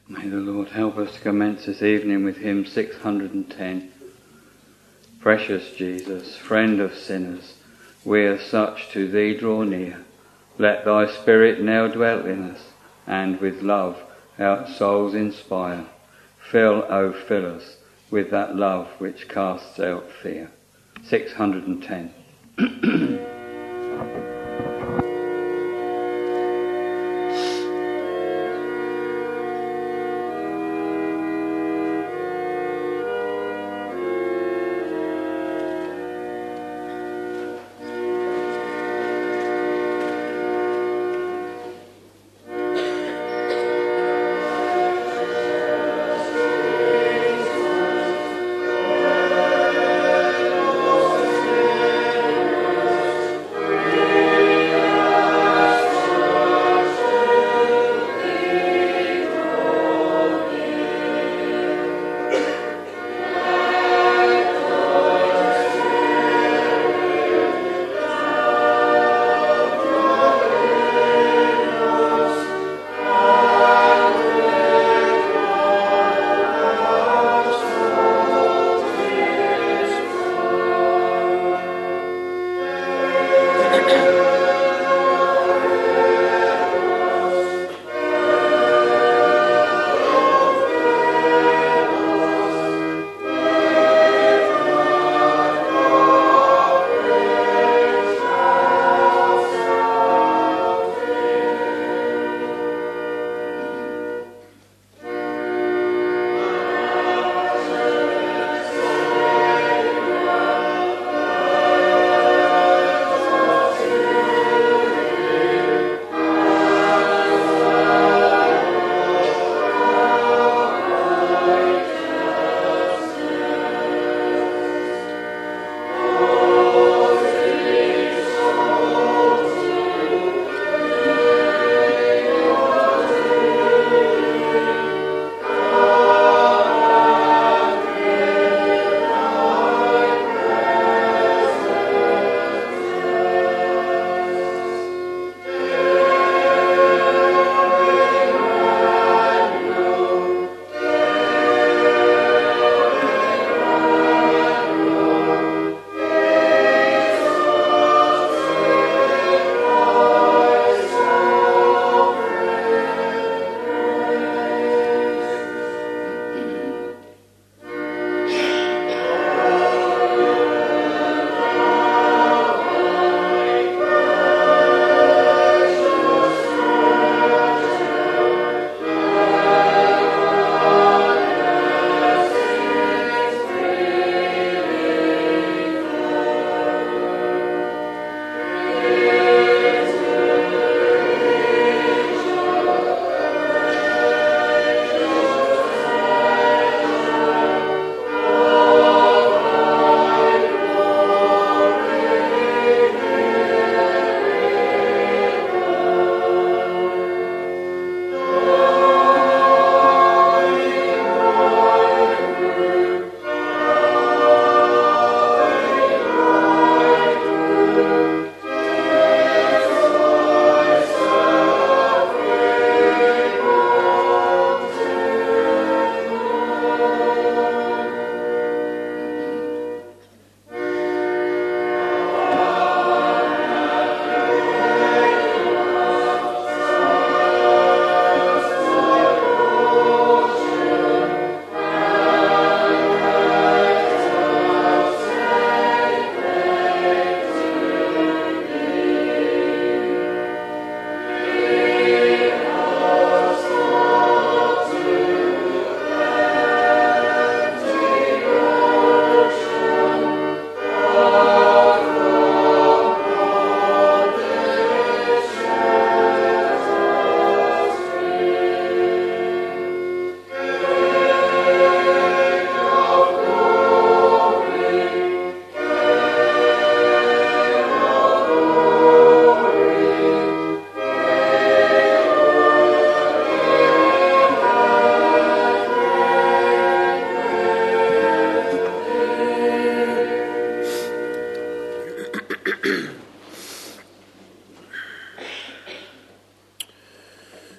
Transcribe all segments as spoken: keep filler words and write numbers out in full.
May the Lord help us to commence this evening with hymn six hundred ten. Precious Jesus, friend of sinners, we as such to thee draw near. Let thy Spirit now dwell in us, and with love our souls inspire. Fill, O fill us, with that love which casts out fear. six hundred ten. Amen.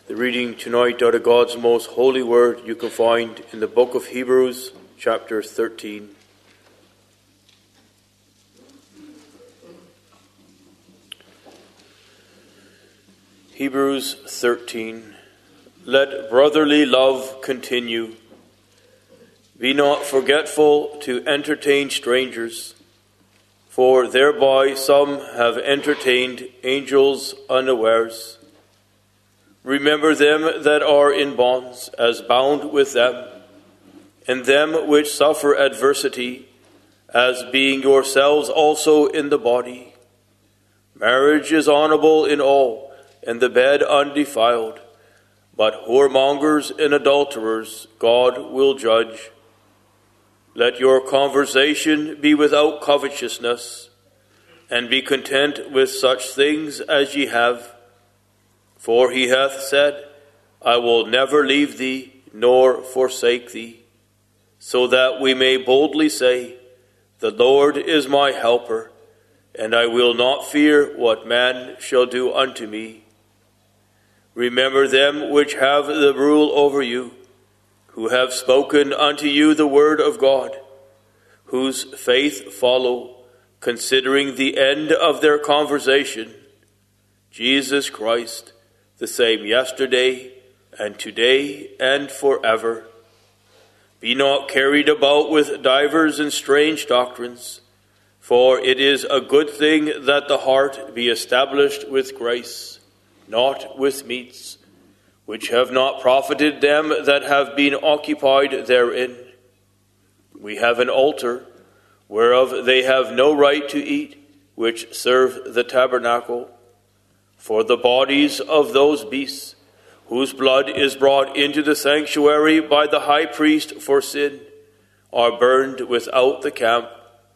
The reading tonight out of God's most holy word you can find in the book of Hebrews, chapter thirteen. Hebrews thirteen. Let brotherly love continue. Be not forgetful to entertain strangers, for thereby some have entertained angels unawares. Remember them that are in bonds, as bound with them, and them which suffer adversity, as being yourselves also in the body. Marriage is honorable in all, and the bed undefiled, but whoremongers and adulterers God will judge. Let your conversation be without covetousness, and be content with such things as ye have. For he hath said, I will never leave thee, nor forsake thee. So that we may boldly say, The Lord is my helper, and I will not fear what man shall do unto me. Remember them which have the rule over you, who have spoken unto you the word of God, whose faith follow, considering the end of their conversation, Jesus Christ, the same yesterday and today and forever. Be not carried about with divers and strange doctrines, for it is a good thing that the heart be established with grace, not with meats, which have not profited them that have been occupied therein. We have an altar, whereof they have no right to eat, which serve the tabernacle. For the bodies of those beasts, whose blood is brought into the sanctuary by the high priest for sin, are burned without the camp.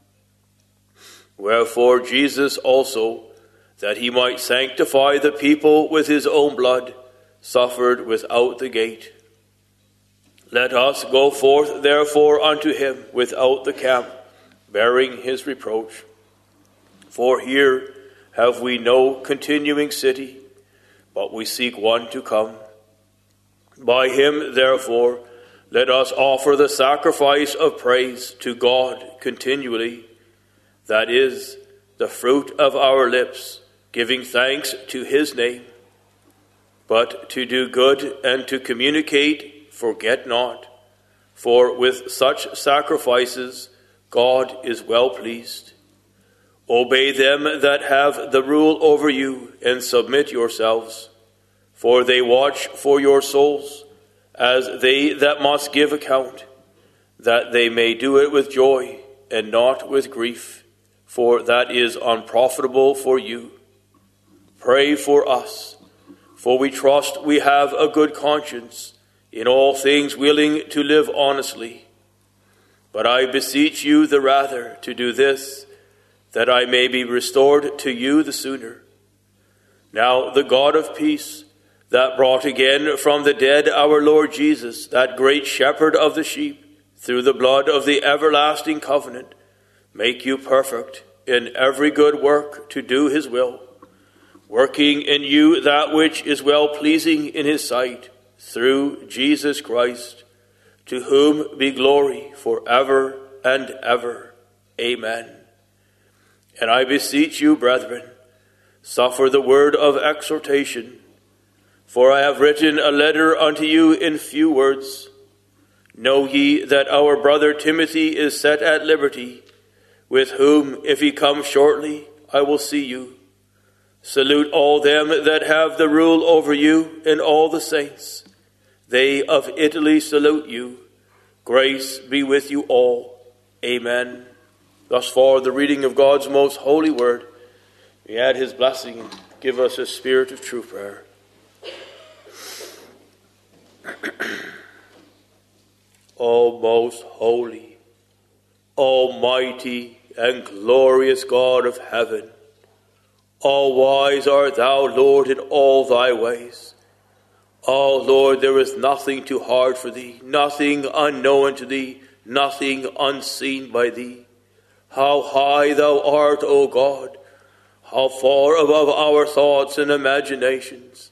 Wherefore Jesus also, that he might sanctify the people with his own blood, suffered without the gate. Let us go forth therefore unto him without the camp, bearing his reproach. For here have we no continuing city, but we seek one to come. By him, therefore, let us offer the sacrifice of praise to God continually, that is, the fruit of our lips, giving thanks to his name. But to do good and to communicate, forget not, for with such sacrifices God is well pleased. Obey them that have the rule over you, and submit yourselves, for they watch for your souls, as they that must give account, that they may do it with joy, and not with grief, for that is unprofitable for you. Pray for us, for we trust we have a good conscience, in all things willing to live honestly. But I beseech you the rather to do this, that I may be restored to you the sooner. Now the God of peace, that brought again from the dead our Lord Jesus, that great shepherd of the sheep, through the blood of the everlasting covenant, make you perfect in every good work to do his will, working in you that which is well-pleasing in his sight, through Jesus Christ, to whom be glory for ever and ever. Amen. And I beseech you, brethren, suffer the word of exhortation, for I have written a letter unto you in few words. Know ye that our brother Timothy is set at liberty, with whom, if he come shortly, I will see you. Salute all them that have the rule over you, and all the saints. They of Italy salute you. Grace be with you all. Amen. Thus far the reading of God's most holy word. May add his blessing and give us a spirit of true prayer. O most holy, almighty, and glorious God of heaven, all wise art thou, Lord, in all thy ways. O Lord, there is nothing too hard for thee, nothing unknown to thee, nothing unseen by thee. How high thou art, O God, how far above our thoughts and imaginations.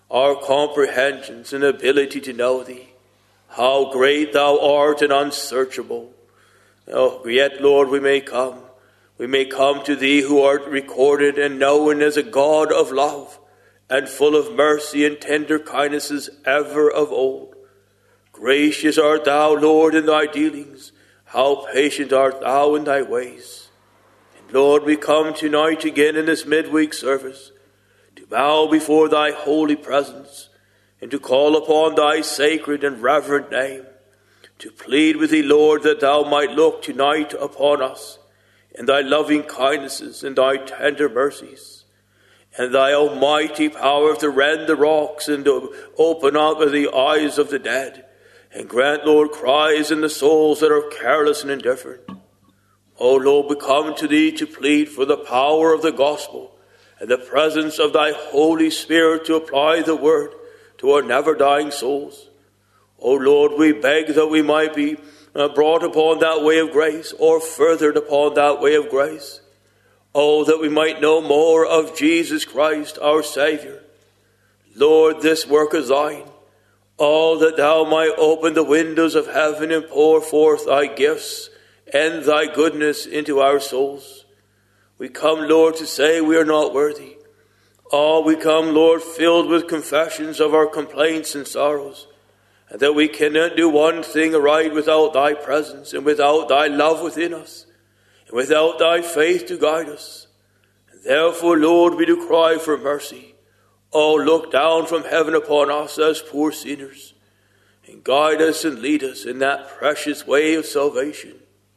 our comprehensions and ability to know thee. How great thou art and unsearchable. Oh, yet, Lord, we may come. We may come to thee who art recorded and known as a God of love and full of mercy and tender kindnesses ever of old. Gracious art thou, Lord, in thy dealings. How patient art thou in thy ways. And Lord, we come tonight again in this midweek service to bow before thy holy presence and to call upon thy sacred and reverent name, to plead with thee, Lord, that thou might look tonight upon us in thy loving kindnesses and thy tender mercies, and thy almighty power to rend the rocks and to open up the eyes of the dead, and grant, Lord, cries in the souls that are careless and indifferent. O Lord, we come to thee to plead for the power of the gospel and the presence of thy Holy Spirit to apply the word to our never-dying souls. O Lord, we beg that we might be uh, brought upon that way of grace, or furthered upon that way of grace. Oh, that we might know more of Jesus Christ, our Savior. Lord, this work is thine. Oh, that thou might open the windows of heaven and pour forth thy gifts and thy goodness into our souls. We come, Lord, to say we are not worthy. Oh, we come, Lord, filled with confessions of our complaints and sorrows, and that we cannot do one thing aright without thy presence and without thy love within us, and without thy faith to guide us. And therefore, Lord, we do cry for mercy. Oh, look down from heaven upon us as poor sinners, and guide us and lead us in that precious way of salvation.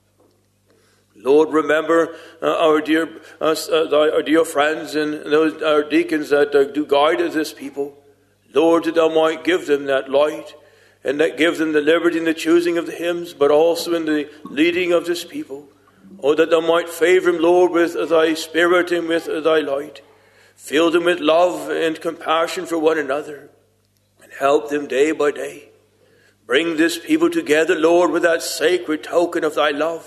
Lord, remember uh, our dear uh, uh, our dear friends and those our deacons that uh, do guide this people. Lord, that thou might give them that light, and that give them the liberty in the choosing of the hymns, but also in the leading of this people. Oh, that thou might favor them, Lord, with thy spirit and with thy light. Fill them with love and compassion for one another, and help them day by day. Bring this people together, Lord, with that sacred token of thy love.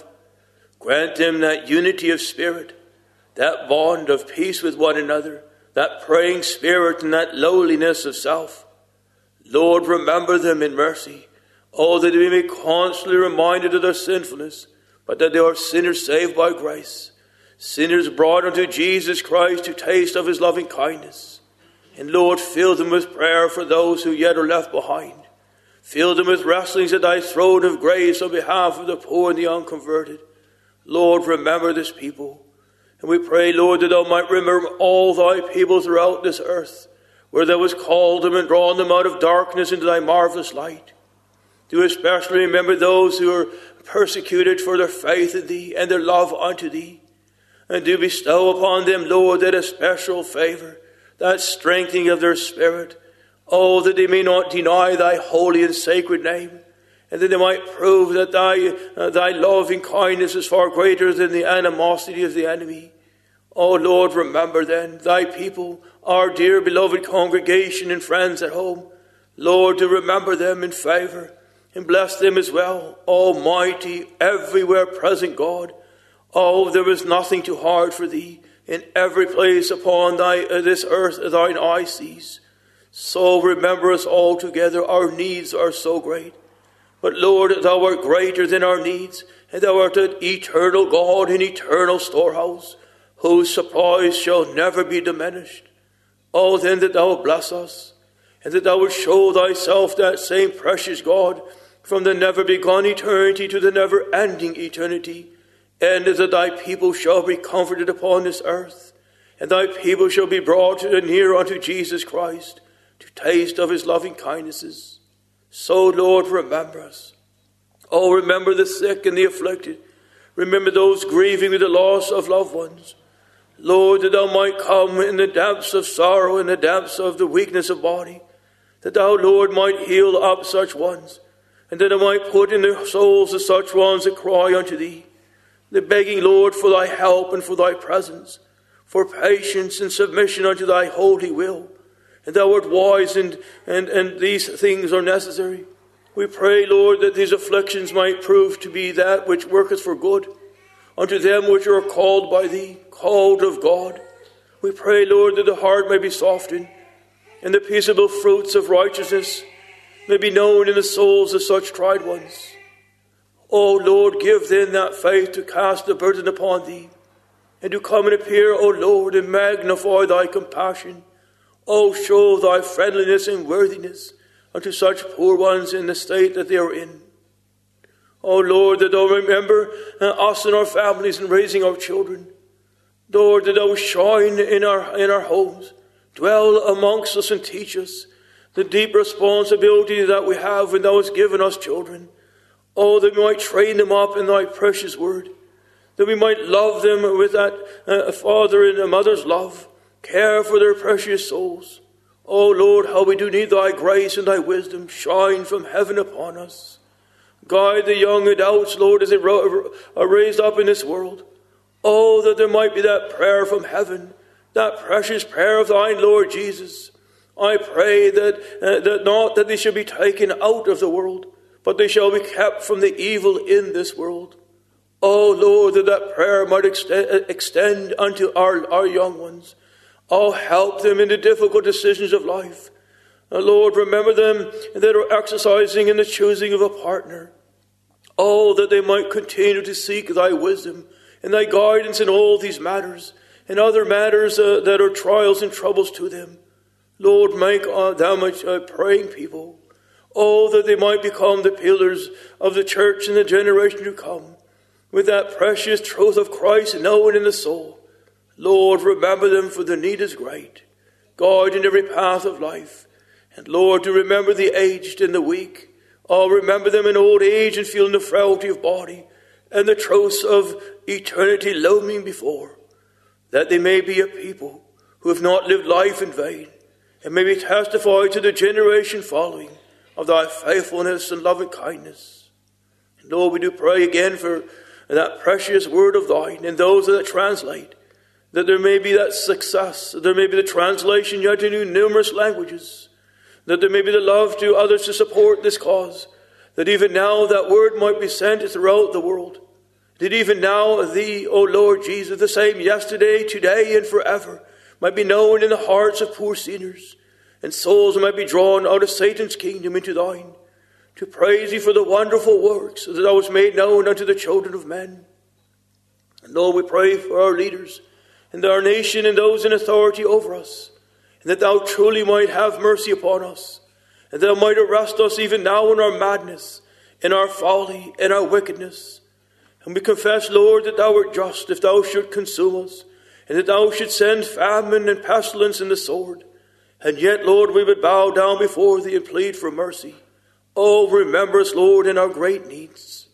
Grant them that unity of spirit, that bond of peace with one another, that praying spirit and that lowliness of self. Lord, remember them in mercy. Oh, that they may be constantly reminded of their sinfulness, but that they are sinners saved by grace, sinners brought unto Jesus Christ to taste of his loving kindness. And Lord, fill them with prayer for those who yet are left behind. Fill them with wrestlings at thy throne of grace on behalf of the poor and the unconverted. Lord, remember this people. And we pray, Lord, that thou might remember all thy people throughout this earth, where thou hast called them and drawn them out of darkness into thy marvelous light. Do especially remember those who are persecuted for their faith in thee and their love unto thee. And do bestow upon them, Lord, that especial favor, that strengthening of their spirit. Oh, that they may not deny thy holy and sacred name, and that they might prove that thy, uh, thy loving kindness is far greater than the animosity of the enemy. Oh, Lord, remember then thy people, our dear beloved congregation and friends at home. Lord, to remember them in favor and bless them as well. Almighty, everywhere present God. Oh, there is nothing too hard for thee. In every place upon thy uh, this earth thine eye sees. So remember us all together. Our needs are so great. But Lord, thou art greater than our needs, and thou art an eternal God, an eternal storehouse, whose supplies shall never be diminished. Oh, then that thou wilt bless us, and that thou wilt show thyself that same precious God from the never begun eternity to the never ending eternity, and that thy people shall be comforted upon this earth, and thy people shall be brought near unto Jesus Christ to taste of his loving kindnesses. So, Lord, remember us. Oh, remember the sick and the afflicted. Remember those grieving with the loss of loved ones. Lord, that thou might come in the depths of sorrow, in the depths of the weakness of body, that thou, Lord, might heal up such ones, and that thou might put in the souls of such ones that cry unto thee, the begging, Lord, for thy help and for thy presence, for patience and submission unto thy holy will. And thou art wise, and, and, and these things are necessary. We pray, Lord, that these afflictions might prove to be that which worketh for good unto them which are called by thee, called of God. We pray, Lord, that the heart may be softened, and the peaceable fruits of righteousness may be known in the souls of such tried ones. O Lord, give then that faith to cast the burden upon thee, and to come and appear, O Lord, and magnify thy compassion. O show thy friendliness and worthiness unto such poor ones in the state that they are in. O Lord, that thou remember uh, us and our families in raising our children. Lord, that thou shine in our, in our homes, dwell amongst us and teach us the deep responsibility that we have when thou hast given us children. Oh, that we might train them up in thy precious word, that we might love them with that uh, father and a mother's love, care for their precious souls. Oh Lord, how we do need thy grace and thy wisdom. Shine from heaven upon us. Guide the young adults, Lord, as they are raised up in this world. Oh, that there might be that prayer from heaven, that precious prayer of thine, Lord Jesus. I pray that, uh, that not that they should be taken out of the world, but they shall be kept from the evil in this world. Oh Lord, that that prayer might extend, extend unto our, our young ones. Oh, help them in the difficult decisions of life. Oh, Lord, remember them that are exercising in the choosing of a partner. Oh, that they might continue to seek thy wisdom and thy guidance in all these matters and other matters uh, that are trials and troubles to them. Lord, make uh, them a uh, praying people. Oh, that they might become the pillars of the church in the generation to come, with that precious truth of Christ known in the soul. Lord, remember them, for the need is great. Guide in every path of life. And Lord, to remember the aged and the weak. Oh, remember them in old age and feeling the frailty of body and the truths of eternity looming before, that they may be a people who have not lived life in vain, and may be testified to the generation following of thy faithfulness and loving kindness. And Lord, we do pray again for that precious word of thine and those that translate, that there may be that success, that there may be the translation yet into numerous languages, that there may be the love to others to support this cause, that even now that word might be sent throughout the world, that even now thee, O Lord Jesus, the same yesterday, today, and forever, might be known in the hearts of poor sinners, and souls might be drawn out of Satan's kingdom into thine, to praise thee for the wonderful works that thou hast made known unto the children of men. And Lord, we pray for our leaders and our nation and those in authority over us, and that thou truly might have mercy upon us, and thou might arrest us even now in our madness, in our folly, in our wickedness. And we confess, Lord, that thou art just if thou should consume us, and that thou should send famine and pestilence and the sword. And yet, Lord, we would bow down before thee and plead for mercy. Oh, remember us, Lord, in our great needs.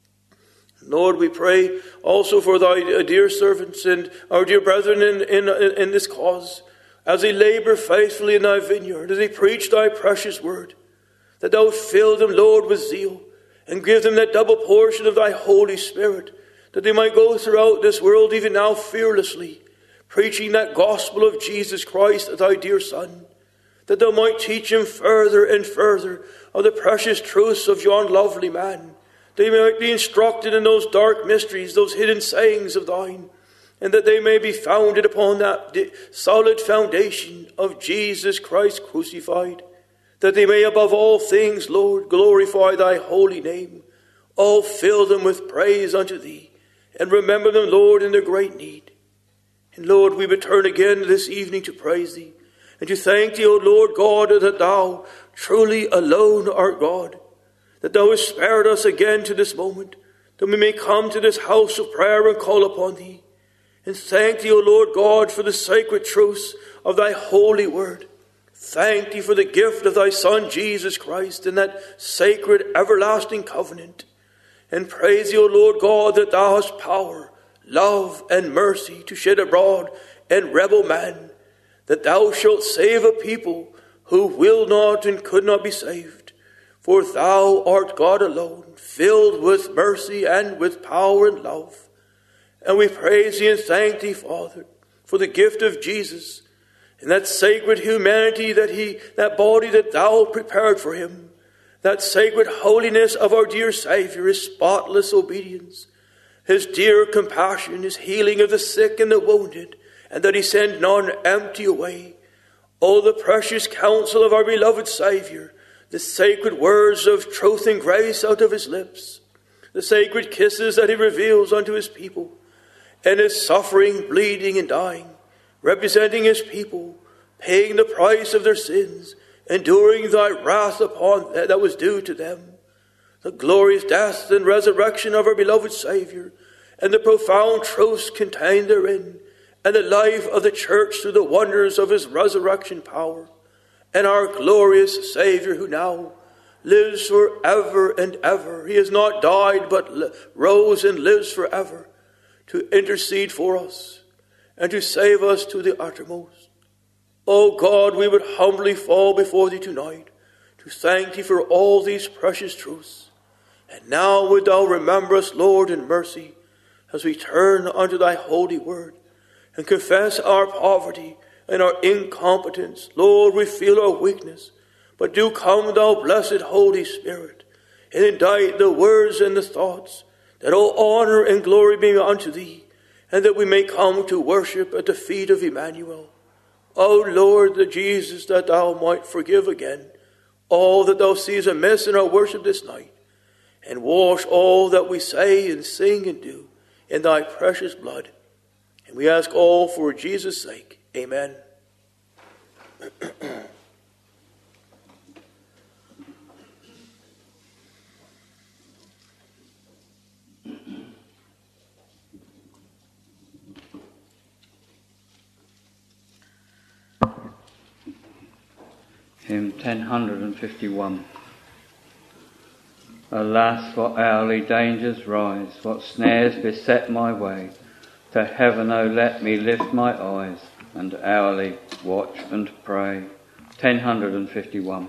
Lord, we pray also for thy dear servants and our dear brethren in, in, in this cause, as they labor faithfully in thy vineyard, as they preach thy precious word, that thou fill them, Lord, with zeal, and give them that double portion of thy Holy Spirit, that they might go throughout this world even now fearlessly, preaching that gospel of Jesus Christ, thy dear Son, that thou might teach him further and further of the precious truths of yon lovely man. They might be instructed in those dark mysteries, those hidden sayings of thine, and that they may be founded upon that solid foundation of Jesus Christ crucified, that they may above all things, Lord, glorify thy holy name. Oh, fill them with praise unto thee, and remember them, Lord, in their great need. And Lord, we return again this evening to praise thee, and to thank thee, O Lord God, that thou truly alone art God, that thou hast spared us again to this moment, that we may come to this house of prayer and call upon thee. And thank thee, O Lord God, for the sacred truths of thy holy word. Thank thee for the gift of thy Son, Jesus Christ, and that sacred everlasting covenant. And praise thee, O Lord God, that thou hast power, love, and mercy to shed abroad and rebel man, that thou shalt save a people who will not and could not be saved. For thou art God alone, filled with mercy and with power and love. And we praise thee and thank thee, Father, for the gift of Jesus, and that sacred humanity, that he, that body that thou prepared for him, that sacred holiness of our dear Savior, his spotless obedience, his dear compassion, his healing of the sick and the wounded, and that he sent none empty away. O the precious counsel of our beloved Saviour, the sacred words of truth and grace out of his lips, the sacred kisses that he reveals unto his people, and his suffering, bleeding, and dying, representing his people, paying the price of their sins, enduring thy wrath upon that, that was due to them, the glorious death and resurrection of our beloved Saviour, and the profound truths contained therein, and the life of the church through the wonders of his resurrection power, and our glorious Saviour who now lives forever and ever. He has not died but rose and lives forever to intercede for us and to save us to the uttermost. O God, we would humbly fall before thee tonight to thank thee for all these precious truths. And now would thou remember us, Lord, in mercy, as we turn unto thy holy word and confess our poverty and our incompetence. Lord, we feel our weakness, but do come, thou blessed Holy Spirit, and indite the words and the thoughts, that all honor and glory be unto thee, and that we may come to worship at the feet of Emmanuel. O Lord, the Jesus, that thou might forgive again all that thou seest amiss in our worship this night, and wash all that we say and sing and do in thy precious blood. And we ask all for Jesus' sake. Amen. Hymn ten fifty-one. Alas, what hourly dangers rise, what snares beset my way. To heaven, O let me lift my eyes, and hourly watch and pray. ten fifty-one.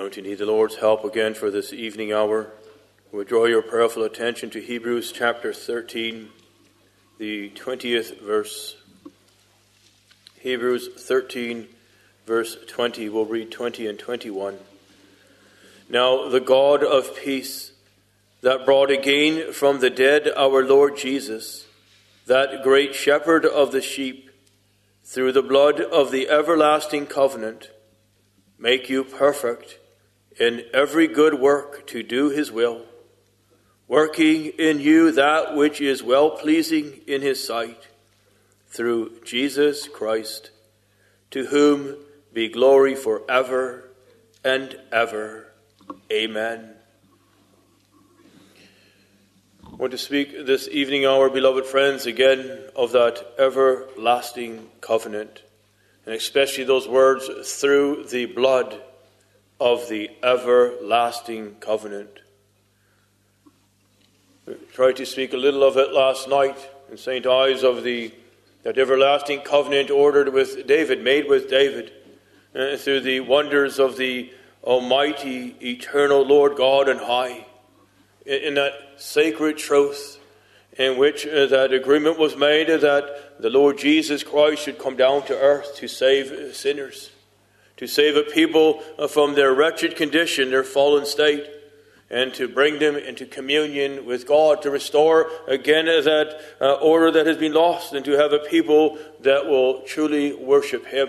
Now to need the Lord's help again for this evening hour, we draw your prayerful attention to Hebrews chapter thirteen, the twentieth verse. Hebrews thirteen, verse twenty. We'll read twenty and twenty-one. Now the God of peace, that brought again from the dead our Lord Jesus, that great shepherd of the sheep, through the blood of the everlasting covenant, make you perfect in every good work to do his will, working in you that which is well-pleasing in his sight, through Jesus Christ, to whom be glory forever and ever. Amen. I want to speak this evening hour, beloved friends, again of that everlasting covenant, and especially those words, through the blood of the everlasting covenant. We tried to speak a little of it last night in Saint Ives, of the that everlasting covenant ordered with David, made with David, uh, through the wonders of the Almighty, eternal Lord God and high, in, in that sacred truth in which uh, that agreement was made uh, that the Lord Jesus Christ should come down to earth to save uh, sinners, to save a people uh, from their wretched condition, their fallen state, and to bring them into communion with God, to restore again uh, that uh, order that has been lost, and to have a people that will truly worship him.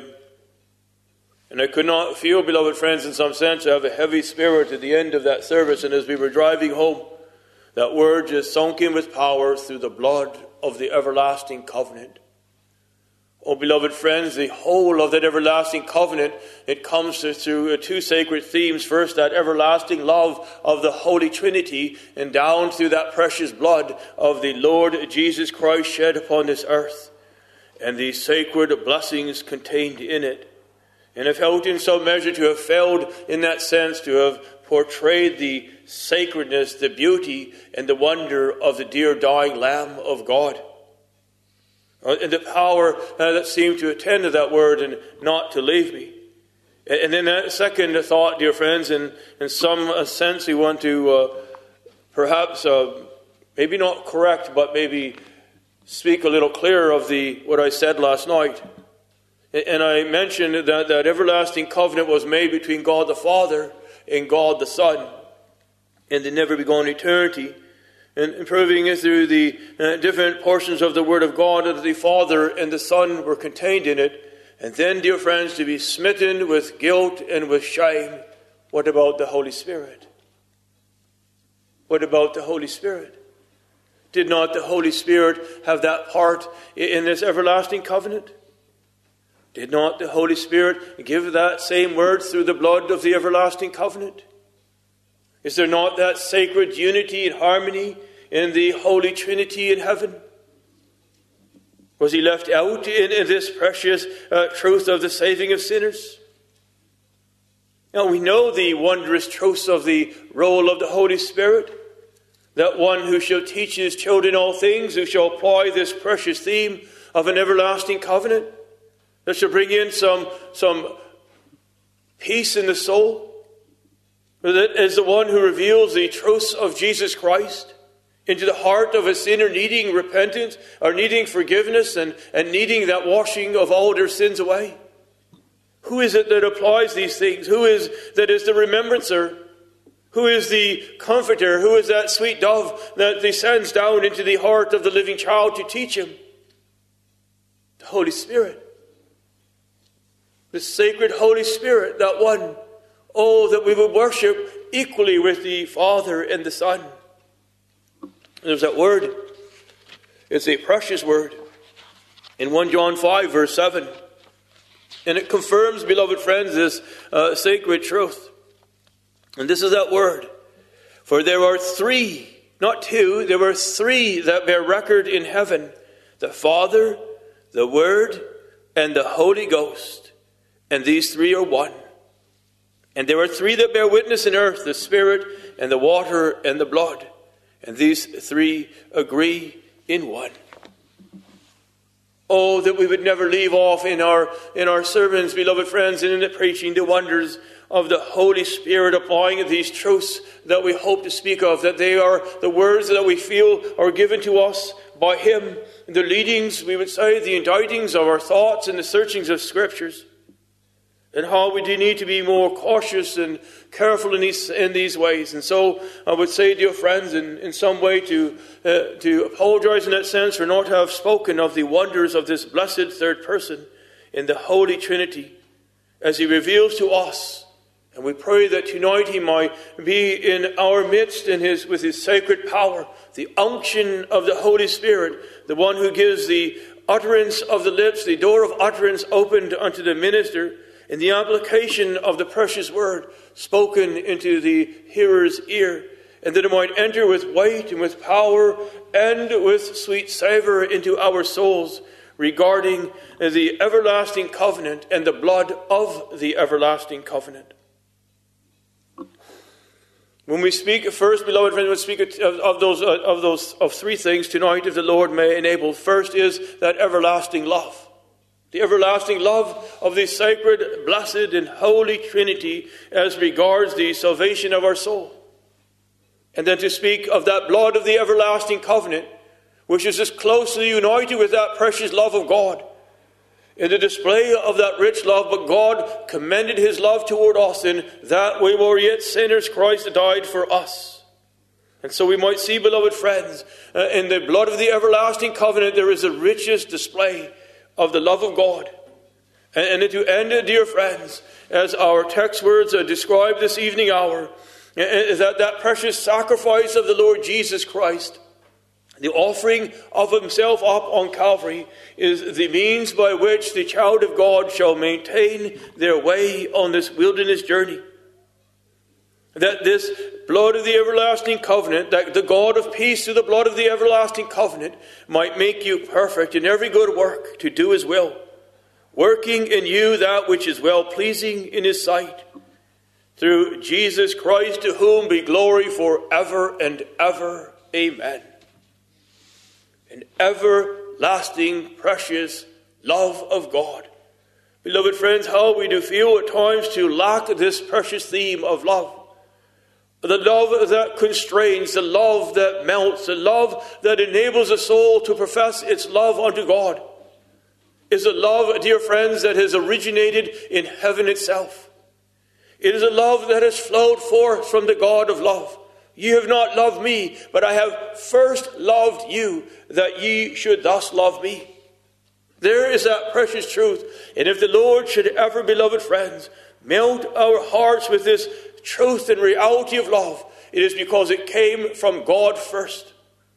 And I could not feel, beloved friends, in some sense, to have a heavy spirit at the end of that service, and as we were driving home, that word just sunk in with power, through the blood of the everlasting covenant. Oh, beloved friends, the whole of that everlasting covenant, it comes through two sacred themes. First, that everlasting love of the Holy Trinity, and down through that precious blood of the Lord Jesus Christ shed upon this earth, and the sacred blessings contained in it. And I felt in some measure to have failed in that sense, to have portrayed the sacredness, the beauty, and the wonder of the dear dying Lamb of God. And the power uh, that seemed to attend to that word and not to leave me. And then that second thought, dear friends, in, in some uh, sense we want to uh, perhaps, uh, maybe not correct, but maybe speak a little clearer of the what I said last night. And I mentioned that that everlasting covenant was made between God the Father and God the Son in the never-begun eternity, and proving it through the uh, different portions of the Word of God that the Father and the Son were contained in it. And then, dear friends, to be smitten with guilt and with shame, what about the Holy Spirit? What about the Holy Spirit? Did not the Holy Spirit have that part in this everlasting covenant? Did not the Holy Spirit give that same word through the blood of the everlasting covenant? Is there not that sacred unity and harmony in the Holy Trinity in heaven? Was he left out in, in this precious uh, truth of the saving of sinners? Now we know the wondrous truths of the role of the Holy Spirit, that one who shall teach his children all things, who shall apply this precious theme of an everlasting covenant, that shall bring in some, some peace in the soul, that is the one who reveals the truths of Jesus Christ into the heart of a sinner needing repentance, or needing forgiveness, and, and needing that washing of all their sins away. Who is it that applies these things? Who is that is the remembrancer? Who is the comforter? Who is that sweet dove that descends down into the heart of the living child to teach him? The Holy Spirit. The sacred Holy Spirit, that one. Oh, that we would worship equally with the Father and the Son. There's that word. It's a precious word. In First John five, verse seven. And it confirms, beloved friends, this uh, sacred truth. And this is that word. For there are three, not two, there are three that bear record in heaven. The Father, the Word, and the Holy Ghost. And these three are one. And there are three that bear witness in earth, the Spirit and the water and the blood. And these three agree in one. Oh, that we would never leave off in our in our sermons, beloved friends, and in the preaching, the wonders of the Holy Spirit applying these truths that we hope to speak of, that they are the words that we feel are given to us by Him, the leadings, we would say, the indictings of our thoughts and the searchings of Scriptures, and how we do need to be more cautious and careful in these in these ways. And so I would say, dear friends, in, in some way to uh, to apologize in that sense for not have spoken of the wonders of this blessed third person in the Holy Trinity as He reveals to us. And we pray that tonight He might be in our midst in his, with His sacred power, the unction of the Holy Spirit, the one who gives the utterance of the lips, the door of utterance opened unto the minister, in the application of the precious word spoken into the hearer's ear, and that it might enter with weight and with power and with sweet savour into our souls, regarding the everlasting covenant and the blood of the everlasting covenant. When we speak first, beloved friends, we speak of, of those uh, of those of three things tonight, if the Lord may enable. First is that everlasting love, the everlasting love of the sacred, blessed, and holy Trinity as regards the salvation of our soul, and then to speak of that blood of the everlasting covenant, which is as closely united with that precious love of God, in the display of that rich love. But God commended His love toward us, in that we were yet sinners, Christ died for us. And so we might see, beloved friends, uh, in the blood of the everlasting covenant, there is the richest display of the love of God. And, and to end, dear friends, as our text words uh, describe this evening hour, is that that precious sacrifice of the Lord Jesus Christ, the offering of Himself up on Calvary, is the means by which the child of God shall maintain their way on this wilderness journey. That this blood of the everlasting covenant, that the God of peace through the blood of the everlasting covenant might make you perfect in every good work to do His will, working in you that which is well-pleasing in His sight. Through Jesus Christ, to whom be glory forever and ever. Amen. An everlasting, precious love of God. Beloved friends, how we do feel at times to lack this precious theme of love. The love that constrains, the love that melts, the love that enables a soul to profess its love unto God, is a love, dear friends, that has originated in heaven itself. It is a love that has flowed forth from the God of love. Ye have not loved me, but I have first loved you, that ye should thus love me. There is that precious truth. And if the Lord should ever, beloved friends, melt our hearts with this truth and reality of love, it is because it came from God first.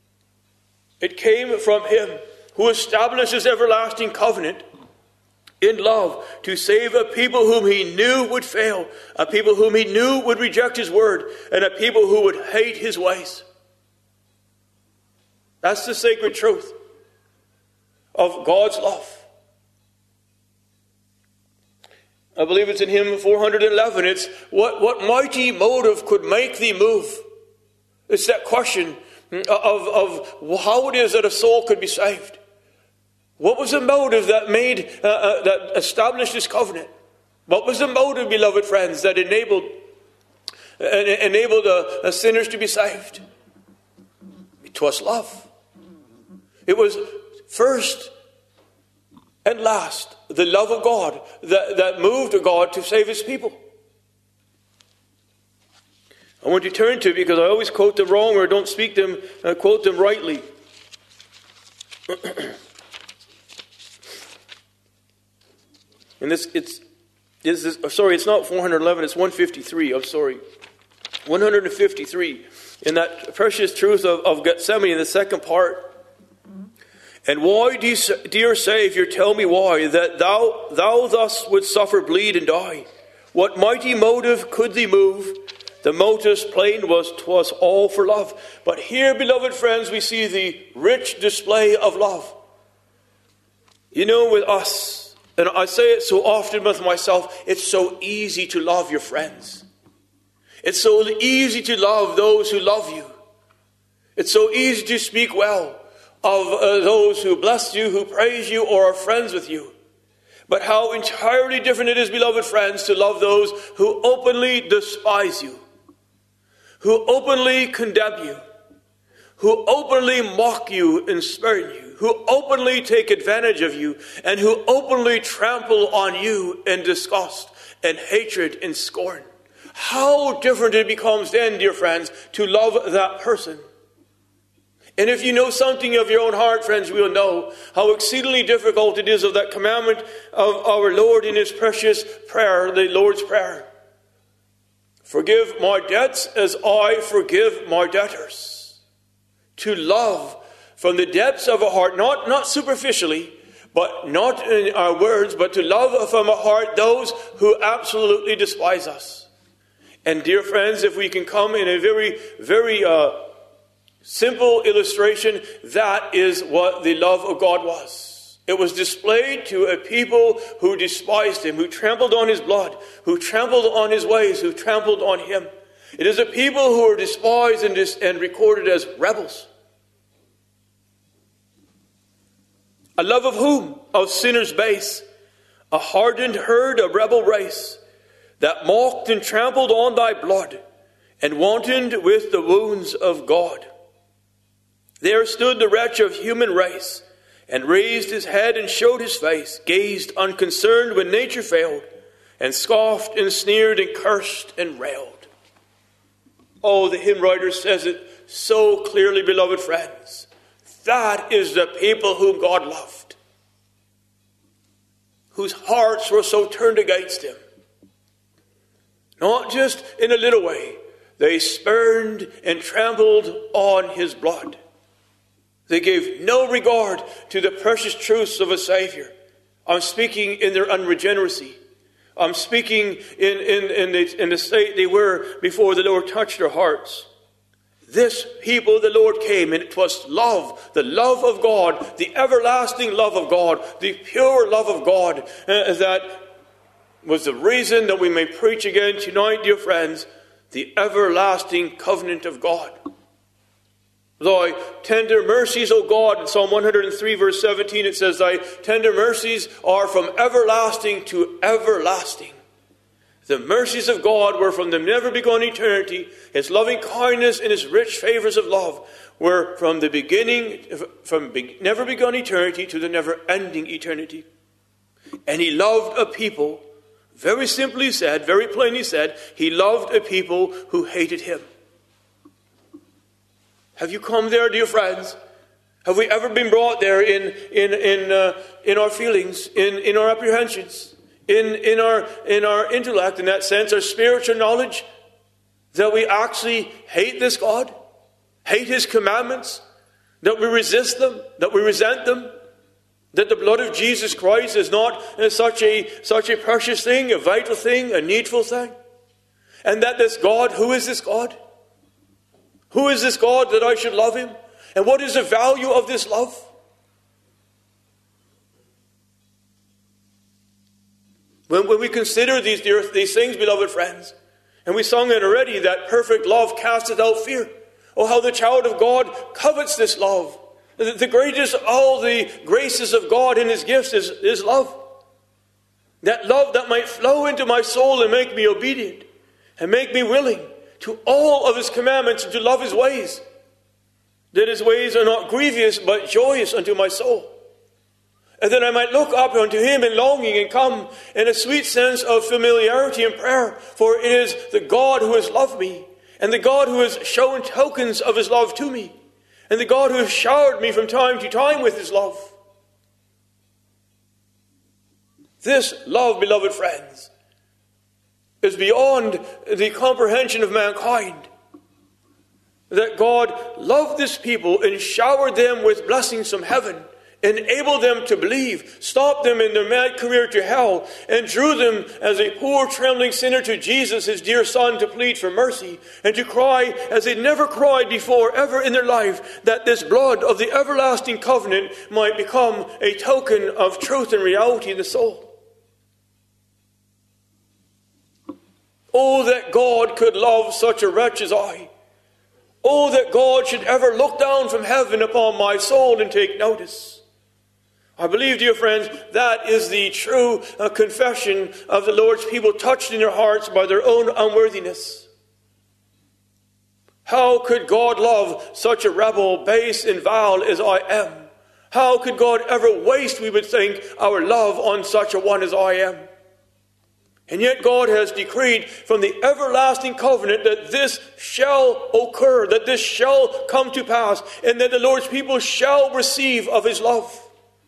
It came from Him who established His everlasting covenant in love to save a people whom He knew would fail, a people whom He knew would reject His word, and a people who would hate His ways. That's the sacred truth of God's love. I believe it's in hymn four hundred eleven. It's what, what mighty motive could make thee move? It's that question of, of how it is that a soul could be saved. What was the motive that made, uh, uh, that established this covenant? What was the motive, beloved friends, that enabled uh, enabled uh, uh, sinners to be saved? It was love. It was first and last the love of God that, that moved God to save His people. I want to turn to, because I always quote them wrong or don't speak them, uh, quote them rightly. And this, it's, this is, sorry, it's not four hundred eleven, it's one fifty-three, I'm sorry. one fifty-three, in that precious truth of, of Gethsemane, in the second part. And why, do you, dear Saviour, tell me why, that thou, thou thus wouldst suffer, bleed, and die? What mighty motive could thee move? The motive's plain was, 'twas all for love. But here, beloved friends, we see the rich display of love. You know, with us, and I say it so often with myself, it's so easy to love your friends. It's so easy to love those who love you. It's so easy to speak well of uh, those who bless you, who praise you, or are friends with you. But how entirely different it is, beloved friends, to love those who openly despise you, who openly condemn you, who openly mock you and spurn you, who openly take advantage of you, and who openly trample on you in disgust and hatred and scorn. How different it becomes then, dear friends, to love that person. And if you know something of your own heart, friends, we will know how exceedingly difficult it is of that commandment of our Lord in his precious prayer, the Lord's Prayer. Forgive my debts as I forgive my debtors. To love from the depths of a heart, not, not superficially, but not in our words, but to love from a heart those who absolutely despise us. And dear friends, if we can come in a very, very uh, simple illustration, that is what the love of God was. It was displayed to a people who despised him, who trampled on his blood, who trampled on his ways, who trampled on him. It is a people who are despised and, dis- and recorded as rebels. A love of whom? Of sinners base, a hardened herd, a rebel race, that mocked and trampled on thy blood, and wantoned with the wounds of God. There stood the wretch of human race, and raised his head and showed his face, gazed unconcerned when nature failed, and scoffed and sneered and cursed and railed. Oh, the hymn writer says it so clearly, beloved friends. That is the people whom God loved, whose hearts were so turned against him. Not just in a little way. They spurned and trampled on his blood. They gave no regard to the precious truths of a Savior. I'm speaking in their unregeneracy. I'm speaking in, in, in, the, in the state they were before the Lord touched their hearts. This people, the Lord came, and it was love, the love of God, the everlasting love of God, the pure love of God, uh, that was the reason that we may preach again tonight, dear friends, the everlasting covenant of God. Thy tender mercies, O God, in Psalm one hundred three, verse seventeen, it says, thy tender mercies are from everlasting to everlasting. The mercies of God were from the never begun eternity. His loving kindness and his rich favors of love were from the beginning, from never begun eternity to the never ending eternity. And he loved a people, very simply said, very plainly said, he loved a people who hated him. Have you come there, dear friends? Have we ever been brought there in in in uh, in our feelings, in, in our apprehensions, in in our in our intellect, in that sense, our spiritual knowledge, that we actually hate this God, hate his commandments, that we resist them, that we resent them, that the blood of Jesus Christ is not uh, such a such a precious thing, a vital thing, a needful thing, and that this God, who is this God? Who is this God that I should love him? And what is the value of this love? When, when we consider these, dear, these things, beloved friends, and we sung it already, that perfect love casteth out fear. Oh, how the child of God covets this love. The, the greatest of all the graces of God and his gifts is, is love. That love that might flow into my soul and make me obedient and make me willing to all of his commandments and to love his ways. That his ways are not grievous but joyous unto my soul. And that I might look up unto him in longing and come in a sweet sense of familiarity and prayer. For it is the God who has loved me, and the God who has shown tokens of his love to me, and the God who has showered me from time to time with his love. This love, beloved friends, is beyond the comprehension of mankind. That God loved this people and showered them with blessings from heaven, enabled them to believe, stopped them in their mad career to hell, and drew them as a poor trembling sinner to Jesus, his dear Son, to plead for mercy, and to cry as they never cried before ever in their life, that this blood of the everlasting covenant might become a token of truth and reality in the soul. Oh, that God could love such a wretch as I. Oh, that God should ever look down from heaven upon my soul and take notice. I believe, dear friends, that is the true uh, confession of the Lord's people, touched in their hearts by their own unworthiness. How could God love such a rebel, base and vile as I am? How could God ever waste, we would think, our love on such a one as I am? And yet God has decreed from the everlasting covenant that this shall occur, that this shall come to pass, and that the Lord's people shall receive of his love.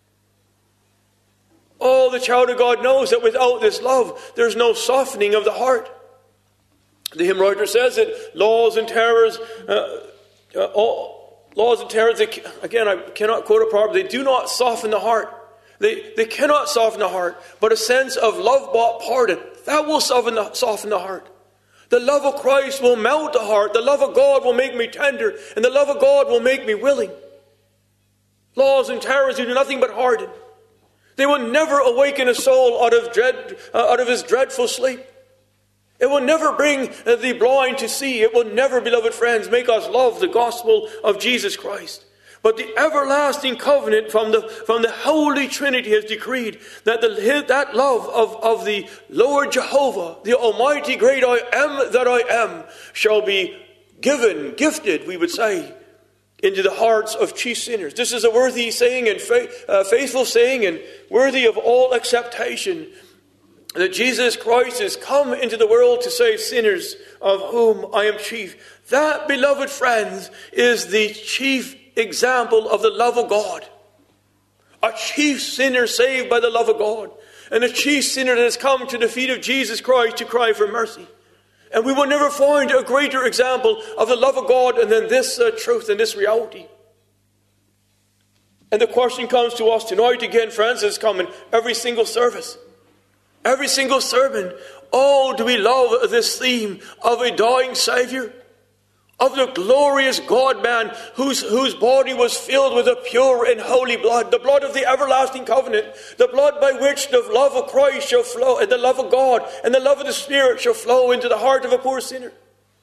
Oh, the child of God knows that without this love, there's no softening of the heart. The hymn writer says that laws and terrors, uh, uh, all, laws and terrors, they, again, I cannot quote it properly, they do not soften the heart. They, they cannot soften the heart, but a sense of love-bought pardon, that will soften the, soften the heart. The love of Christ will melt the heart. The love of God will make me tender, and the love of God will make me willing. Laws and terrors do nothing but harden. They will never awaken a soul out of dread, uh, out of his dreadful sleep. It will never bring the blind to see. It will never, beloved friends, make us love the gospel of Jesus Christ. But the everlasting covenant from the, from the Holy Trinity has decreed that the, that love of, of the Lord Jehovah, the Almighty great I am that I am, shall be given, gifted, we would say, into the hearts of chief sinners. This is a worthy saying and faith, uh, faithful saying and worthy of all acceptation, that Jesus Christ has come into the world to save sinners, of whom I am chief. That, beloved friends, is the chief example of the love of God. A chief sinner saved by the love of God. And a chief sinner that has come to the feet of Jesus Christ to cry for mercy. And we will never find a greater example of the love of God than this uh, truth and this reality. And the question comes to us tonight again, friends, it's come in every single service. Every single sermon. Oh, do we love this theme of a dying Savior? Of the glorious God-man whose, whose body was filled with a pure and holy blood, the blood of the everlasting covenant, the blood by which the love of Christ shall flow, and the love of God and the love of the Spirit shall flow into the heart of a poor sinner.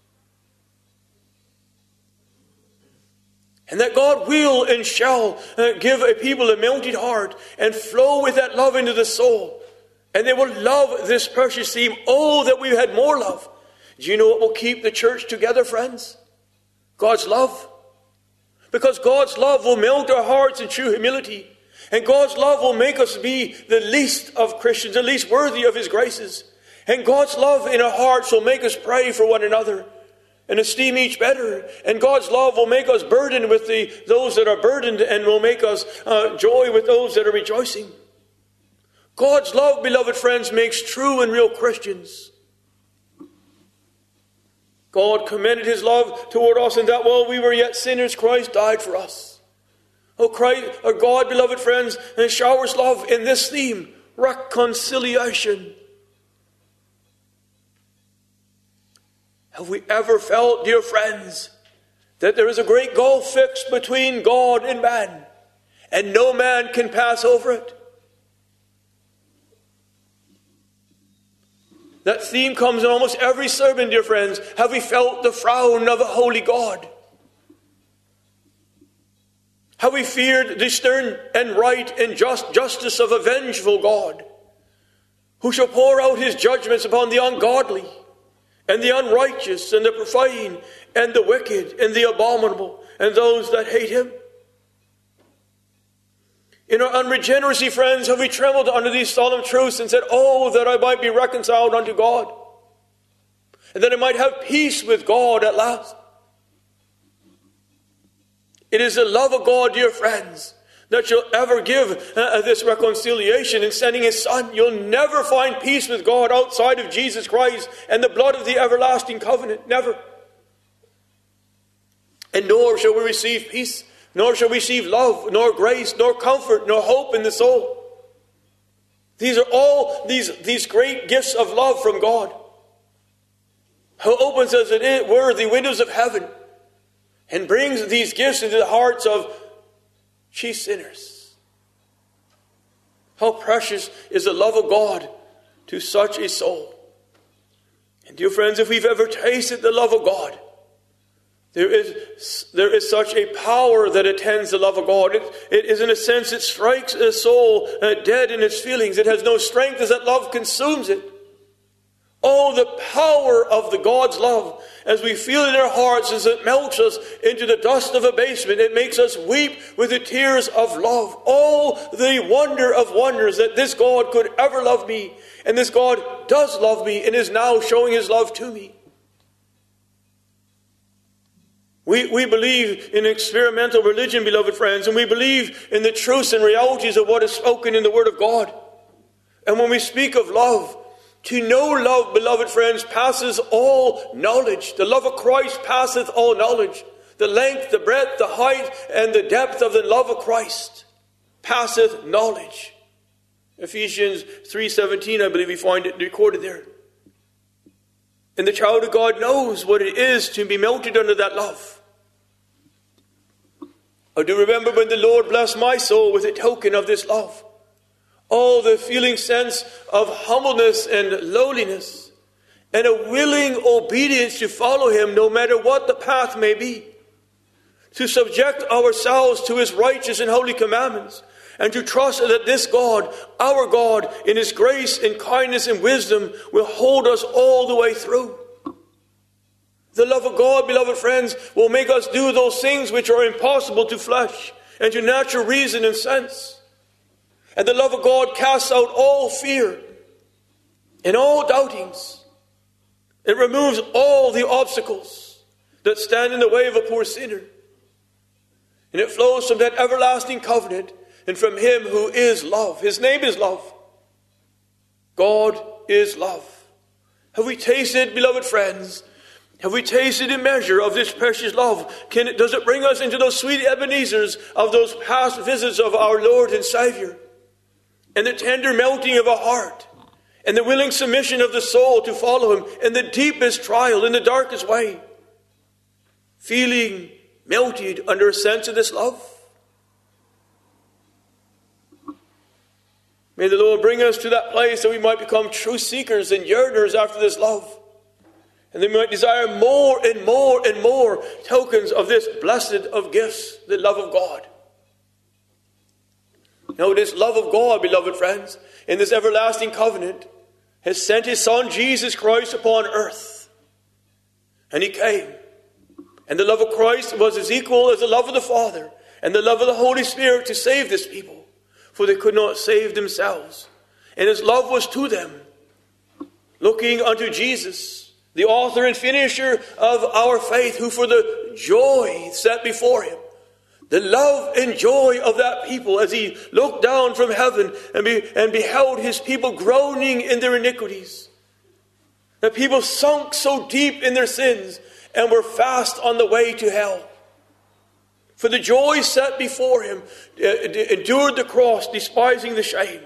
And that God will and shall uh, give a people a melted heart and flow with that love into the soul. And they will love this precious theme. Oh, that we had more love. Do you know what will keep the church together, friends? God's love. Because God's love will melt our hearts in true humility. And God's love will make us be the least of Christians, the least worthy of his graces. And God's love in our hearts will make us pray for one another and esteem each better. And God's love will make us burdened with the, those that are burdened, and will make us uh, joy with those that are rejoicing. God's love, beloved friends, makes true and real Christians. God commended his love toward us, in that while we were yet sinners, Christ died for us. Oh, Christ, our God, beloved friends, and showers love in this theme, reconciliation. Have we ever felt, dear friends, that there is a great gulf fixed between God and man, and no man can pass over it? That theme comes in almost every sermon, dear friends. Have we felt the frown of a holy God? Have we feared the stern and right and just justice of a vengeful God, who shall pour out his judgments upon the ungodly and the unrighteous and the profane and the wicked and the abominable and those that hate him? In our unregeneracy, friends, have we trembled under these solemn truths and said, oh, that I might be reconciled unto God, and that I might have peace with God at last? It is the love of God, dear friends, that shall ever give uh, this reconciliation in sending his Son. You'll never find peace with God outside of Jesus Christ and the blood of the everlasting covenant. Never. And nor shall we receive peace, nor shall we receive love, nor grace, nor comfort, nor hope in the soul. These are all these, these great gifts of love from God, who opens as it were the windows of heaven and brings these gifts into the hearts of chief sinners. How precious is the love of God to such a soul. And dear friends, if we've ever tasted the love of God, There is, there is such a power that attends the love of God. It, it is, in a sense, it strikes a soul uh, dead in its feelings. It has no strength as that love consumes it. Oh, the power of the God's love, as we feel it in our hearts, as it melts us into the dust of abasement. It makes us weep with the tears of love. Oh, the wonder of wonders that this God could ever love me. And this God does love me and is now showing his love to me. We, we believe in experimental religion, beloved friends, and we believe in the truths and realities of what is spoken in the Word of God. And when we speak of love, to know love, beloved friends, passes all knowledge. The love of Christ passeth all knowledge. The length, the breadth, the height, and the depth of the love of Christ passeth knowledge. Ephesians three seventeen, I believe we find it recorded there. And the child of God knows what it is to be melted under that love. I do remember when the Lord blessed my soul with a token of this love. Oh, the feeling sense of humbleness and lowliness, and a willing obedience to follow him no matter what the path may be. To subject ourselves to his righteous and holy commandments, and to trust that this God, our God, in his grace and kindness and wisdom, will hold us all the way through. The love of God, beloved friends, will make us do those things which are impossible to flesh and to natural reason and sense. And the love of God casts out all fear and all doubtings. It removes all the obstacles that stand in the way of a poor sinner. And it flows from that everlasting covenant and from him who is love. His name is love. God is love. Have we tasted, beloved friends, have we tasted a measure of this precious love? Can it, does it bring us into those sweet Ebenezers of those past visits of our Lord and Savior? And the tender melting of a heart, and the willing submission of the soul to follow him in the deepest trial, in the darkest way, feeling melted under a sense of this love? May the Lord bring us to that place that we might become true seekers and yearners after this love. And they might desire more and more and more tokens of this blessed of gifts, the love of God. Now this love of God, beloved friends, in this everlasting covenant, has sent his Son Jesus Christ upon earth. And he came. And the love of Christ was as equal as the love of the Father and the love of the Holy Spirit to save this people, for they could not save themselves. And his love was to them, looking unto Jesus, the author and finisher of our faith, who for the joy set before him, the love and joy of that people as he looked down from heaven and, be, and beheld his people groaning in their iniquities. The people sunk so deep in their sins and were fast on the way to hell. For the joy set before him, endured the cross, despising the shame.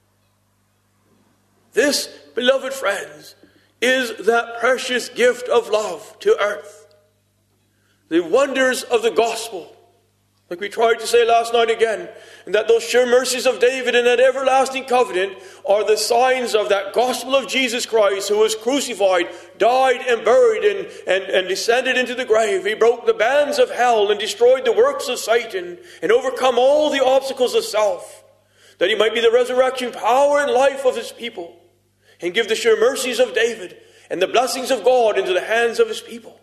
This, beloved friends, is that precious gift of love to earth. The wonders of the gospel, like we tried to say last night again, and that those sure mercies of David and that everlasting covenant are the signs of that gospel of Jesus Christ, who was crucified, died and buried and, and, and descended into the grave. He broke the bands of hell and destroyed the works of Satan and overcome all the obstacles of self, that he might be the resurrection power and life of his people, and give the sure mercies of David and the blessings of God into the hands of his people.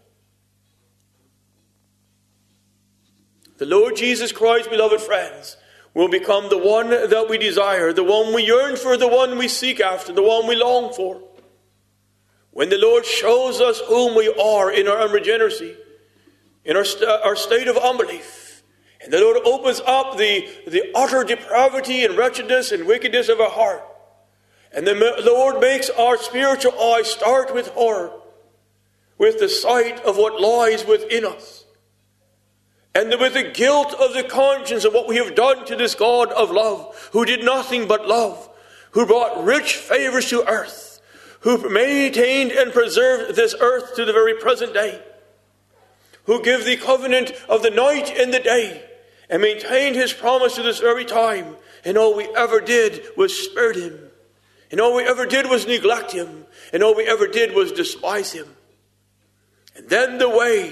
The Lord Jesus Christ, beloved friends, will become the one that we desire, the one we yearn for, the one we seek after, the one we long for. When the Lord shows us whom we are in our unregeneracy, in our, st- our state of unbelief, and the Lord opens up the, the utter depravity and wretchedness and wickedness of our heart, and the Lord makes our spiritual eyes start with horror, with the sight of what lies within us, and with the guilt of the conscience of what we have done to this God of love, who did nothing but love, who brought rich favors to earth, who maintained and preserved this earth to the very present day, who gave the covenant of the night and the day, and maintained his promise to this very time, and all we ever did was spurn him. And all we ever did was neglect him. And all we ever did was despise him. And then the way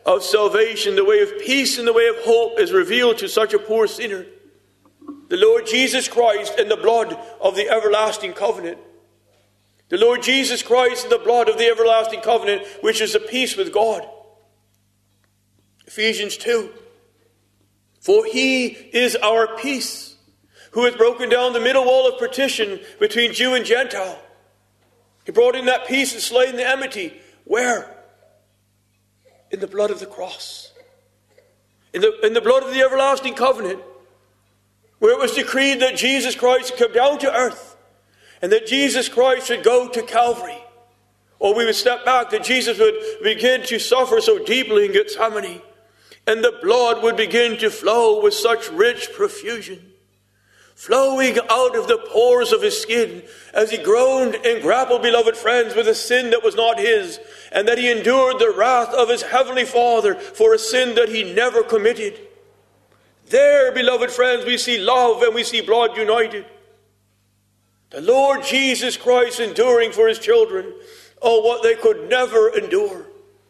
of salvation, the way of peace and the way of hope is revealed to such a poor sinner. The Lord Jesus Christ and the blood of the everlasting covenant. The Lord Jesus Christ and the blood of the everlasting covenant, which is the peace with God. Ephesians two. For he is our peace, who hath broken down the middle wall of partition between Jew and Gentile. He brought in that peace and slain the enmity. Where? In the blood of the cross. In the, in the blood of the everlasting covenant, where it was decreed that Jesus Christ would come down to earth, and that Jesus Christ should go to Calvary. Or we would step back, that Jesus would begin to suffer so deeply in Gethsemane, and the blood would begin to flow with such rich profusion, flowing out of the pores of his skin, as he groaned and grappled, beloved friends, with a sin that was not his, and that he endured the wrath of his heavenly Father for a sin that he never committed. There, beloved friends, we see love and we see blood united. The Lord Jesus Christ enduring for his children, oh, what they could never endure.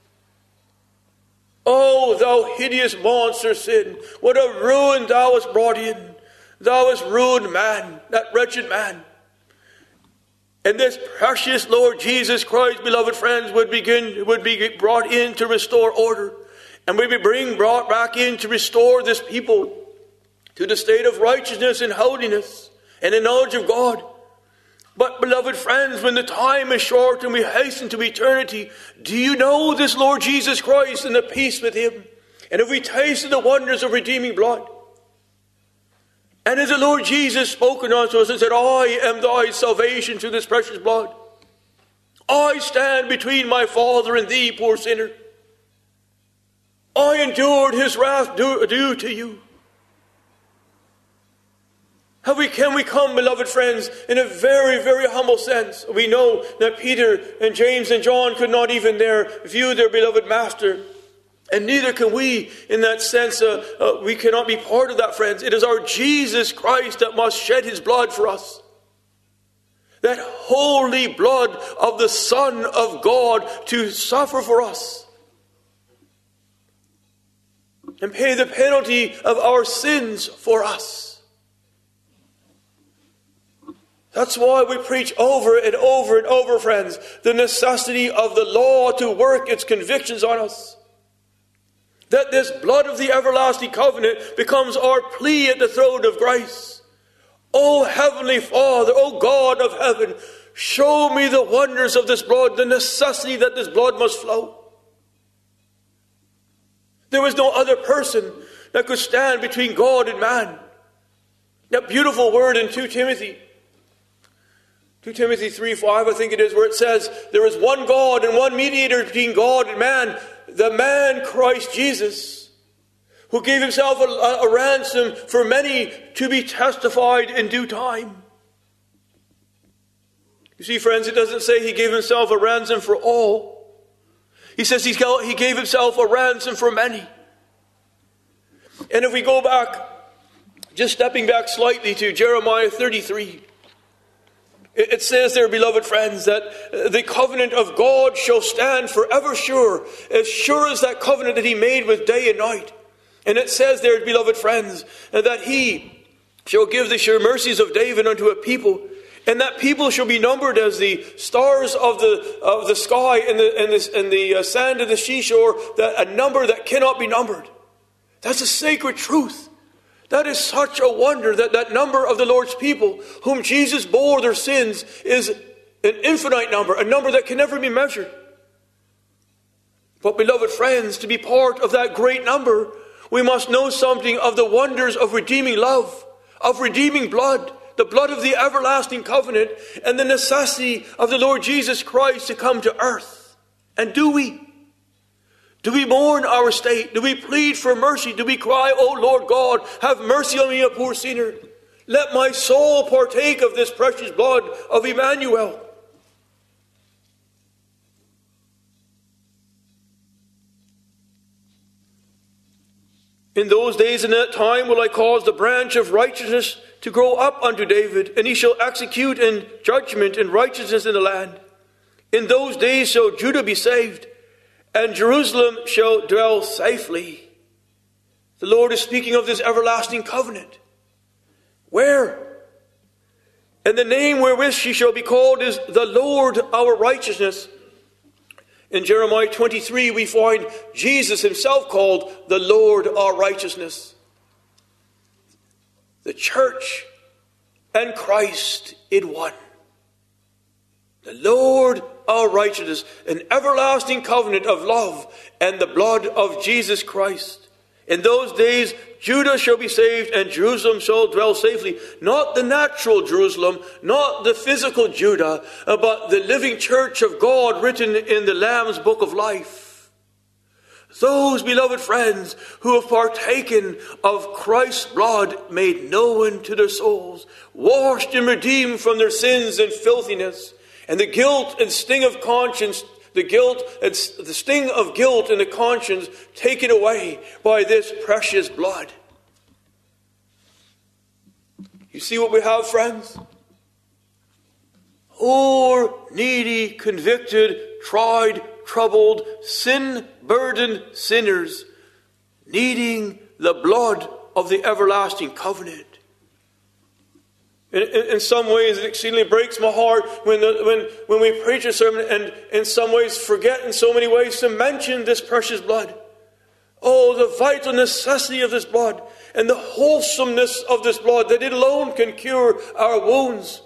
Oh, thou hideous monster sin, what a ruin thou hast brought in. Thou hast ruined man, that wretched man. And this precious Lord Jesus Christ, beloved friends, would begin, would be brought in to restore order. And would be bring, brought back in to restore this people to the state of righteousness and holiness and the knowledge of God. But, beloved friends, when the time is short and we hasten to eternity, do you know this Lord Jesus Christ and the peace with him? And have we tasted the wonders of redeeming blood? And has the Lord Jesus spoken unto us and said, I am thy salvation through this precious blood. I stand between my Father and thee, poor sinner. I endured his wrath due, due to you. Have we, can we come, beloved friends, in a very, very humble sense? We know that Peter and James and John could not even there view their beloved master. And neither can we, in that sense. Uh, uh, we cannot be part of that, friends. It is our Jesus Christ that must shed his blood for us. That holy blood of the Son of God to suffer for us. And pay the penalty of our sins for us. That's why we preach over and over and over, friends, the necessity of the law to work its convictions on us. That this blood of the everlasting covenant becomes our plea at the throne of grace. O Heavenly Father, O God of heaven, show me the wonders of this blood, the necessity that this blood must flow. There was no other person that could stand between God and man. That beautiful word in Second Timothy. Second Timothy three five, I think it is, where it says, there is one God and one mediator between God and man, the man Christ Jesus, who gave himself a, a ransom for many to be testified in due time. You see, friends, it doesn't say he gave himself a ransom for all. He says he gave himself a ransom for many. And if we go back, just stepping back slightly to Jeremiah thirty-three, it says there, beloved friends, that the covenant of God shall stand forever sure, as sure as that covenant that he made with day and night. And it says there, beloved friends, that he shall give the sure mercies of David unto a people, and that people shall be numbered as the stars of the of the sky and the and the, and the uh, sand of the seashore, that a number that cannot be numbered. That's a sacred truth. That is such a wonder, that that number of the Lord's people, whom Jesus bore their sins, is an infinite number, a number that can never be measured. But, beloved friends, to be part of that great number, we must know something of the wonders of redeeming love, of redeeming blood, the blood of the everlasting covenant, and the necessity of the Lord Jesus Christ to come to earth. And do we? Do we mourn our state? Do we plead for mercy? Do we cry, O Lord God, have mercy on me, a poor sinner? Let my soul partake of this precious blood of Emmanuel. In those days and that time will I cause the branch of righteousness to grow up unto David, and he shall execute in judgment and righteousness in the land. In those days shall Judah be saved, and Jerusalem shall dwell safely. The Lord is speaking of this everlasting covenant. Where? And the name wherewith she shall be called is the Lord our righteousness. In Jeremiah twenty-three we find Jesus himself called the Lord our righteousness. The church and Christ in one. The Lord our righteousness, an everlasting covenant of love and the blood of Jesus Christ. In those days, Judah shall be saved and Jerusalem shall dwell safely. Not the natural Jerusalem, not the physical Judah, but the living church of God written in the Lamb's book of life. Those beloved friends who have partaken of Christ's blood made known to their souls, washed and redeemed from their sins and filthiness, and the guilt and sting of conscience The guilt, it's the sting of guilt and the conscience taken away by this precious blood. You see what we have, friends? Poor, needy, convicted, tried, troubled, sin-burdened sinners needing the blood of the everlasting covenant. In, in, in some ways, it exceedingly breaks my heart when, the, when, when we preach a sermon and in some ways forget in so many ways to mention this precious blood. Oh, the vital necessity of this blood and the wholesomeness of this blood, that it alone can cure our wounds.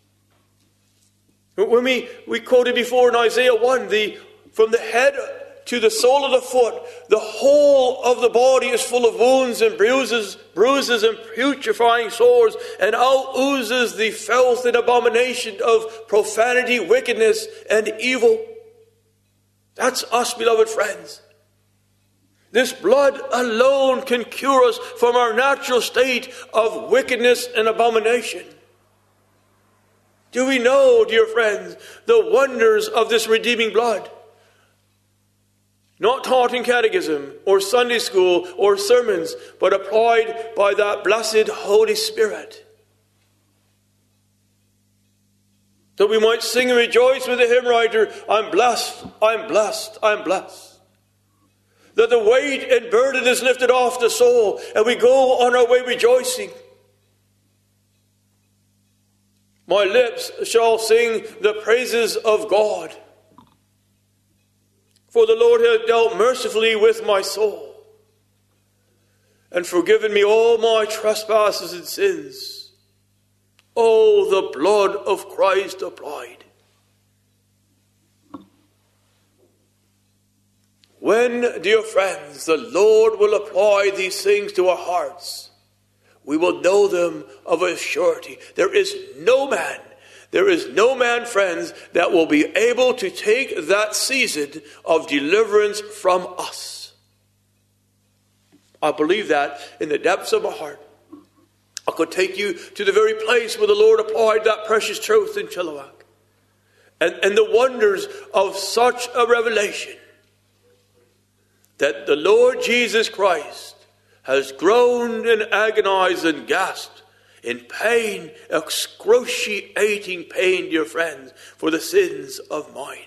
When we, we quoted before in Isaiah one, the, from the head to the sole of the foot, the whole of the body is full of wounds and bruises, bruises and putrefying sores, and out oozes the filth and abomination of profanity, wickedness, and evil. That's us, beloved friends. This blood alone can cure us from our natural state of wickedness and abomination. Do we know, dear friends, the wonders of this redeeming blood? Not taught in catechism or Sunday school or sermons, but applied by that blessed Holy Spirit. That we might sing and rejoice with the hymn writer, I'm blessed, I'm blessed, I'm blessed. That the weight and burden is lifted off the soul and we go on our way rejoicing. My lips shall sing the praises of God. For the Lord hath dealt mercifully with my soul, and forgiven me all my trespasses and sins. Oh, the blood of Christ applied. When, dear friends, the Lord will apply these things to our hearts, we will know them of a surety. There is no man There is no man, friends, that will be able to take that season of deliverance from us. I believe that in the depths of my heart. I could take you to the very place where the Lord applied that precious truth in Chilliwack. And, and the wonders of such a revelation that the Lord Jesus Christ has groaned and agonized and gasped in pain, excruciating pain, dear friends, for the sins of mine.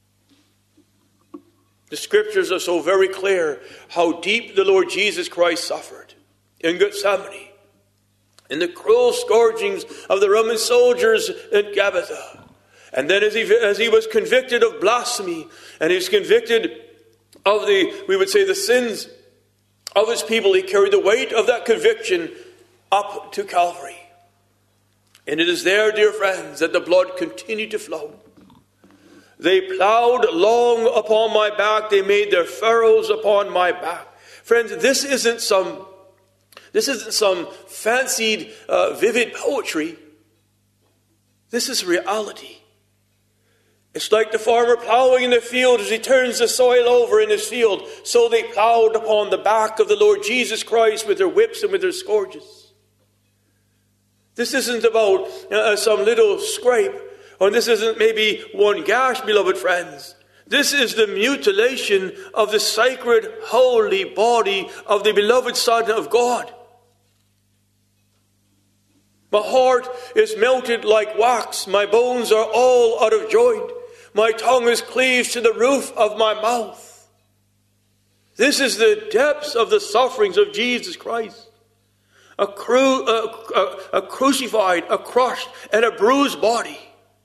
The scriptures are so very clear how deep the Lord Jesus Christ suffered in Gethsemane, in the cruel scourgings of the Roman soldiers at Gabbatha. And then as he, as he was convicted of blasphemy, and he was convicted of the, we would say, the sins of his people, he carried the weight of that conviction up to Calvary. And it is there, dear friends, that the blood continued to flow. They plowed long upon my back. They made their furrows upon my back. Friends, this isn't some, this isn't some fancied, uh, vivid poetry. This is reality. It's like the farmer plowing in the field as he turns the soil over in his field. So they plowed upon the back of the Lord Jesus Christ with their whips and with their scourges. This isn't about uh, some little scrape, or this isn't maybe one gash, beloved friends. This is the mutilation of the sacred, holy body of the beloved Son of God. My heart is melted like wax. My bones are all out of joint. My tongue is cleaved to the roof of my mouth. This is the depths of the sufferings of Jesus Christ. A, cru- a, a, a crucified, a crushed, and a bruised body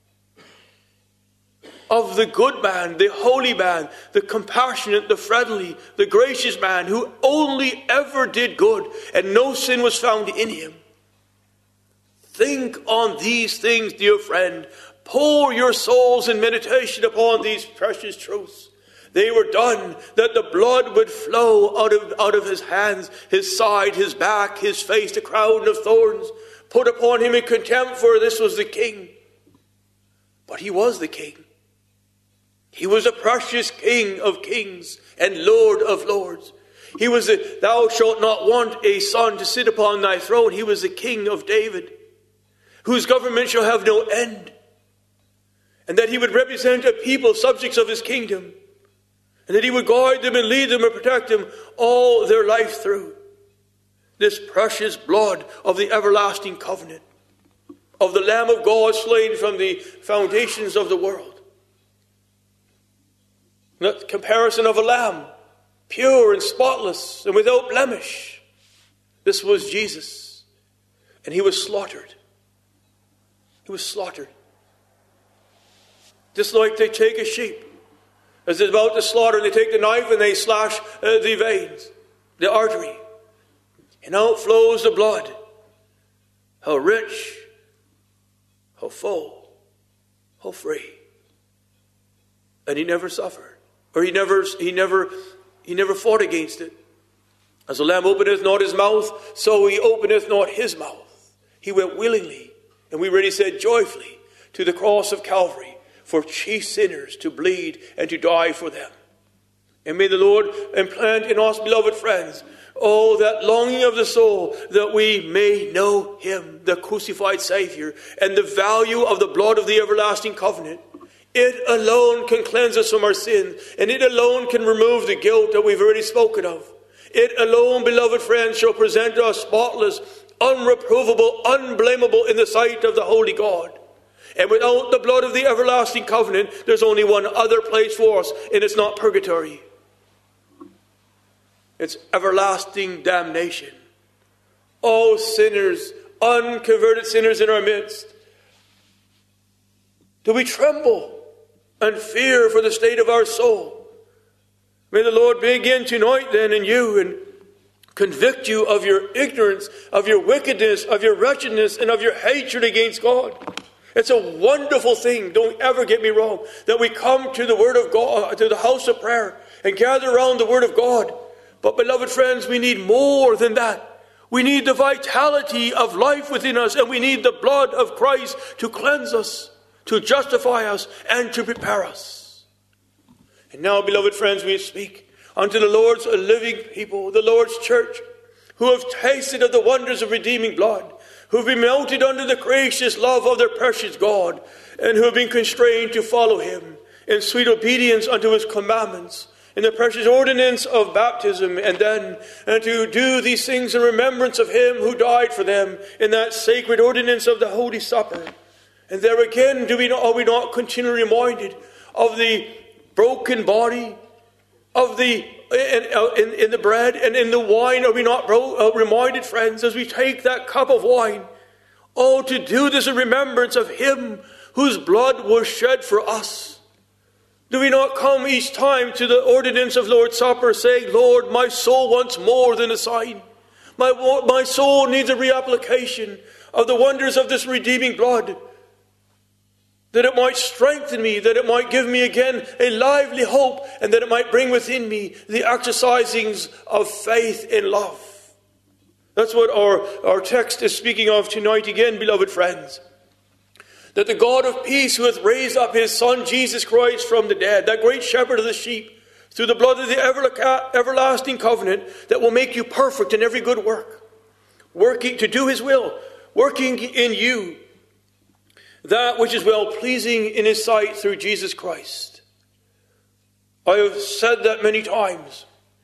of the good man, the holy man, the compassionate, the friendly, the gracious man who only ever did good and no sin was found in him. Think on these things, dear friend. Pour your souls in meditation upon these precious truths. They were done that the blood would flow out of, out of his hands, his side, his back, his face, the crown of thorns put upon him in contempt, for this was the king. But he was the king. He was a precious King of kings and Lord of lords. He was the, thou shalt not want a son to sit upon thy throne. He was the King of David, whose government shall have no end. And that he would represent a people, subjects of his kingdom. And that he would guide them and lead them and protect them all their life through. This precious blood of the everlasting covenant, of the Lamb of God slain from the foundations of the world. The comparison of a lamb, pure and spotless and without blemish. This was Jesus. And he was slaughtered. He was slaughtered. Just like they take a sheep. As they're about to slaughter, they take the knife and they slash uh, the veins, the artery. And out flows the blood. How rich, how full, how free. And he never suffered. Or he never, he never, he never fought against it. As a lamb openeth not his mouth, so he openeth not his mouth. He went willingly, and we already said joyfully, to the cross of Calvary for chief sinners to bleed and to die for them. And may the Lord implant in us, beloved friends, oh, that longing of the soul that we may know him, the crucified Savior, and the value of the blood of the everlasting covenant. It alone can cleanse us from our sin, and it alone can remove the guilt that we've already spoken of. It alone, beloved friends, shall present us spotless, unreprovable, unblameable in the sight of the holy God. And without the blood of the everlasting covenant, there's only one other place for us, and it's not purgatory. It's everlasting damnation. Oh, sinners, unconverted sinners in our midst, do we tremble and fear for the state of our soul? May the Lord begin tonight then in you and convict you of your ignorance, of your wickedness, of your wretchedness, and of your hatred against God. It's a wonderful thing, don't ever get me wrong, that we come to the Word of God, to the house of prayer, and gather around the Word of God. But beloved friends, we need more than that. We need the vitality of life within us, and we need the blood of Christ to cleanse us, to justify us, and to prepare us. And now, beloved friends, we speak unto the Lord's living people, the Lord's church, who have tasted of the wonders of redeeming blood, who have been melted under the gracious love of their precious God, and who have been constrained to follow him in sweet obedience unto his commandments, in the precious ordinance of baptism, and then and to do these things in remembrance of him who died for them in that sacred ordinance of the Holy Supper. And there again, do we not, are we not continually reminded of the broken body, of the in, in, in the bread and in the wine? Are we not bro, uh, reminded, friends, as we take that cup of wine, oh, to do this in remembrance of him whose blood was shed for us? Do we not come each time to the ordinance of Lord's Supper saying, Lord, my soul wants more than a sign. My, my soul needs a reapplication of the wonders of this redeeming blood, that it might strengthen me, that it might give me again a lively hope, and that it might bring within me the exercisings of faith in love. That's what our, our text is speaking of tonight again, beloved friends. That the God of peace, who hath raised up his Son Jesus Christ from the dead, that great shepherd of the sheep, through the blood of the everlasting covenant, that will make you perfect in every good work, working to do his will, working in you that which is well-pleasing in his sight through Jesus Christ. I have said that many times.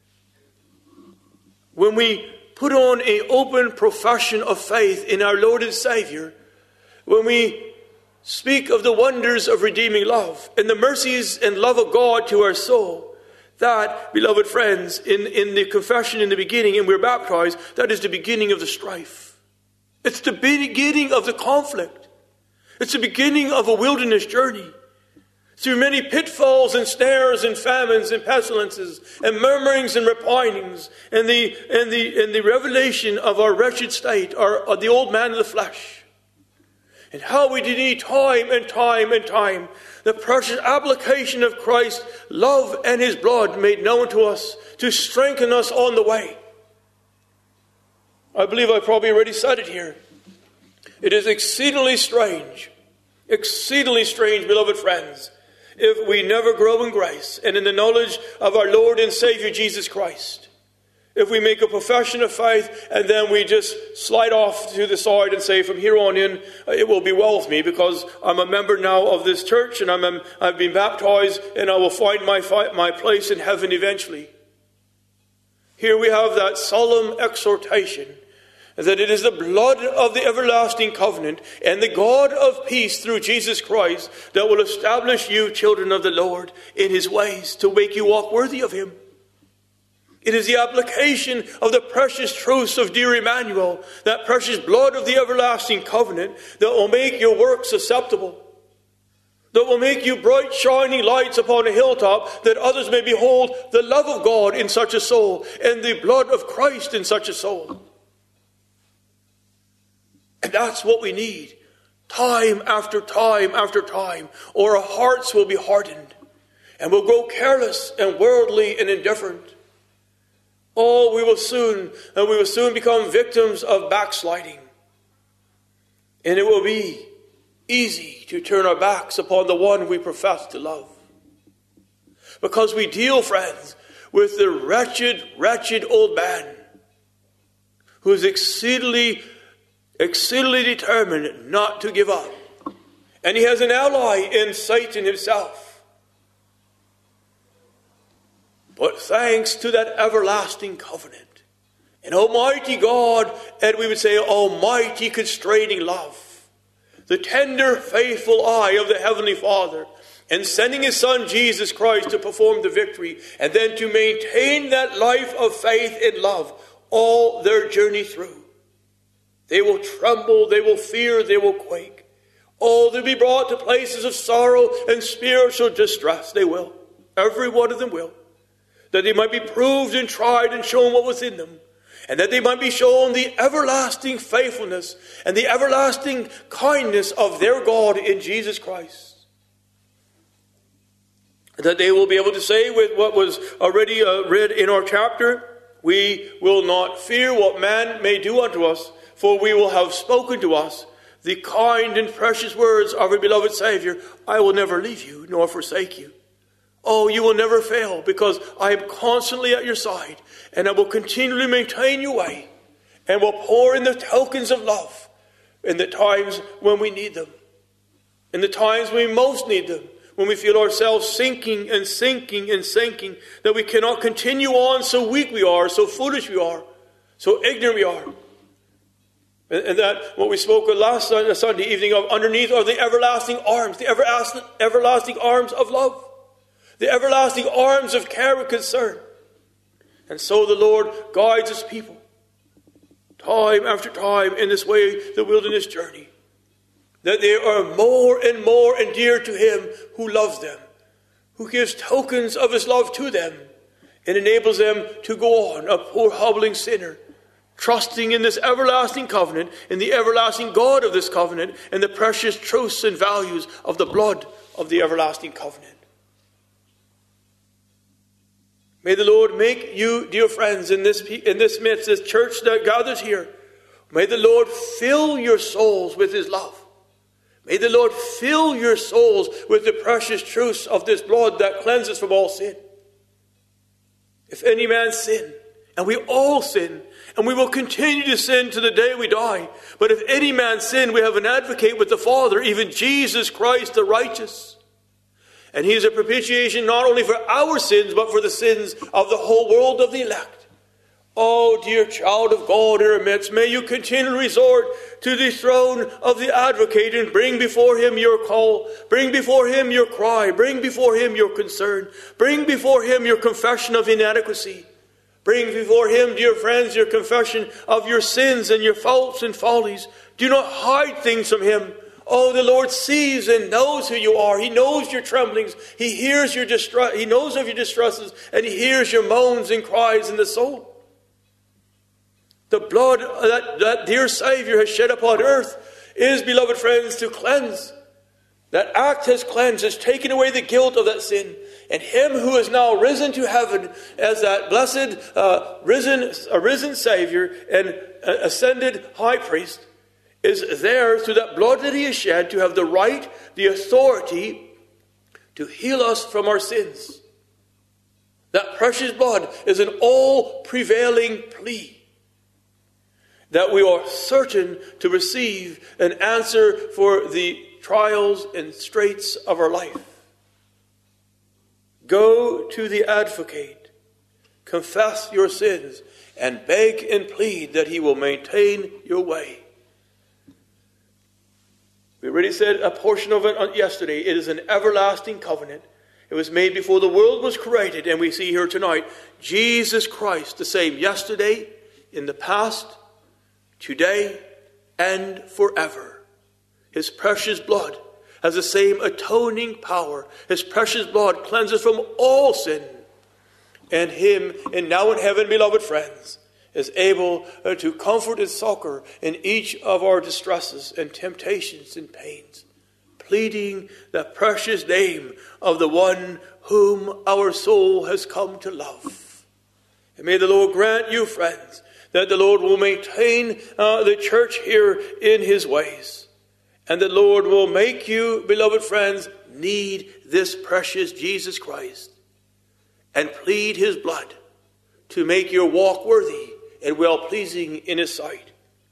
When we put on an open profession of faith in our Lord and Savior, when we speak of the wonders of redeeming love and the mercies and love of God to our soul, That, beloved friends, in, in the confession in the beginning, and we're baptized, that is the beginning of the strife. It's the beginning of the conflict. It's the beginning of a wilderness journey. Through many pitfalls and snares and famines and pestilences and murmurings and repinings and the, and the, and the revelation of our wretched state, our, of the old man of the flesh. And how we did need time and time and time the precious application of Christ's love and his blood made known to us to strengthen us on the way. I believe I probably already said it here. It is exceedingly strange, exceedingly strange, beloved friends, if we never grow in grace and in the knowledge of our Lord and Savior Jesus Christ. If we make a profession of faith and then we just slide off to the side and say, from here on in, it will be well with me because I'm a member now of this church and I'm, I've been baptized and I will find my, my place in heaven eventually. Here we have that solemn exhortation that it is the blood of the everlasting covenant and the God of peace through Jesus Christ that will establish you, children of the Lord, in his ways to make you walk worthy of him. It is the application of the precious truths of dear Emmanuel, that precious blood of the everlasting covenant, that will make your work susceptible, that will make you bright shining lights upon a hilltop, that others may behold the love of God in such a soul and the blood of Christ in such a soul. And that's what we need, time after time after time, or our hearts will be hardened and will grow careless and worldly and indifferent. Oh, we will soon, and we will soon become victims of backsliding. And it will be easy to turn our backs upon the one we profess to love. Because we deal, friends, with the wretched, wretched old man who is exceedingly, exceedingly determined not to give up. And he has an ally in Satan himself. But thanks to that everlasting covenant and Almighty God, and we would say almighty constraining love, the tender faithful eye of the Heavenly Father, and sending his Son Jesus Christ to perform the victory and then to maintain that life of faith and love all their journey through. They will tremble, they will fear, they will quake. Oh, they'll be brought to places of sorrow and spiritual distress. They will. Every one of them will. That they might be proved and tried and shown what was in them. And that they might be shown the everlasting faithfulness and the everlasting kindness of their God in Jesus Christ. That they will be able to say with what was already uh, read in our chapter, we will not fear what man may do unto us, for we will have spoken to us the kind and precious words of our beloved Savior, I will never leave you nor forsake you. Oh, you will never fail, because I am constantly at your side, and I will continually maintain your way, and will pour in the tokens of love in the times when we need them, in the times when we most need them, when we feel ourselves sinking and sinking and sinking, that we cannot continue on, so weak we are, so foolish we are, so ignorant we are. And, and that what we spoke of last Sunday evening of underneath are the everlasting arms, the everlasting, everlasting arms of love. The everlasting arms of care and concern. And so the Lord guides his people time after time in this way, the wilderness journey. That they are more and more endeared to him who loves them, who gives tokens of his love to them, and enables them to go on, a poor hobbling sinner, trusting in this everlasting covenant, in the everlasting God of this covenant, and the precious truths and values of the blood of the everlasting covenant. May the Lord make you, dear friends, in this, in this midst, this church that gathers here, may the Lord fill your souls with his love. May the Lord fill your souls with the precious truths of this blood that cleanses from all sin. If any man sin, and we all sin, and we will continue to sin to the day we die, but if any man sin, we have an advocate with the Father, even Jesus Christ the righteous. And he is a propitiation not only for our sins, but for the sins of the whole world of the elect. Oh, dear child of God in our midst, may you continually resort to the throne of the advocate and bring before him your call, bring before him your cry, bring before him your concern, bring before him your confession of inadequacy. Bring before him, dear friends, your confession of your sins and your faults and follies. Do not hide things from him. Oh, the Lord sees and knows who you are. He knows your tremblings. He hears your distress. He knows of your distresses, and he hears your moans and cries in the soul. The blood that, that dear Savior has shed upon earth is, beloved friends, to cleanse. That act has cleansed, has taken away the guilt of that sin. And him who is now risen to heaven as that blessed, uh, risen, uh, risen Savior and uh, ascended high priest is there through that blood that he has shed to have the right, the authority to heal us from our sins. That precious blood is an all-prevailing plea that we are certain to receive an answer for the trials and straits of our life. Go to the advocate, confess your sins, and beg and plead that he will maintain your way. We already said a portion of it yesterday. It is an everlasting covenant. It was made before the world was created, and we see here tonight Jesus Christ, the same yesterday, in the past, today, and forever. His precious blood has the same atoning power. His precious blood cleanses from all sin. And him, and now in heaven, beloved friends, is able uh, to comfort and succor in each of our distresses and temptations and pains, pleading the precious name of the one whom our soul has come to love. And may the Lord grant you, friends, that the Lord will maintain uh, the church here in his ways. And the Lord will make you, beloved friends, need this precious Jesus Christ and plead his blood to make your walk worthy and well-pleasing in his sight.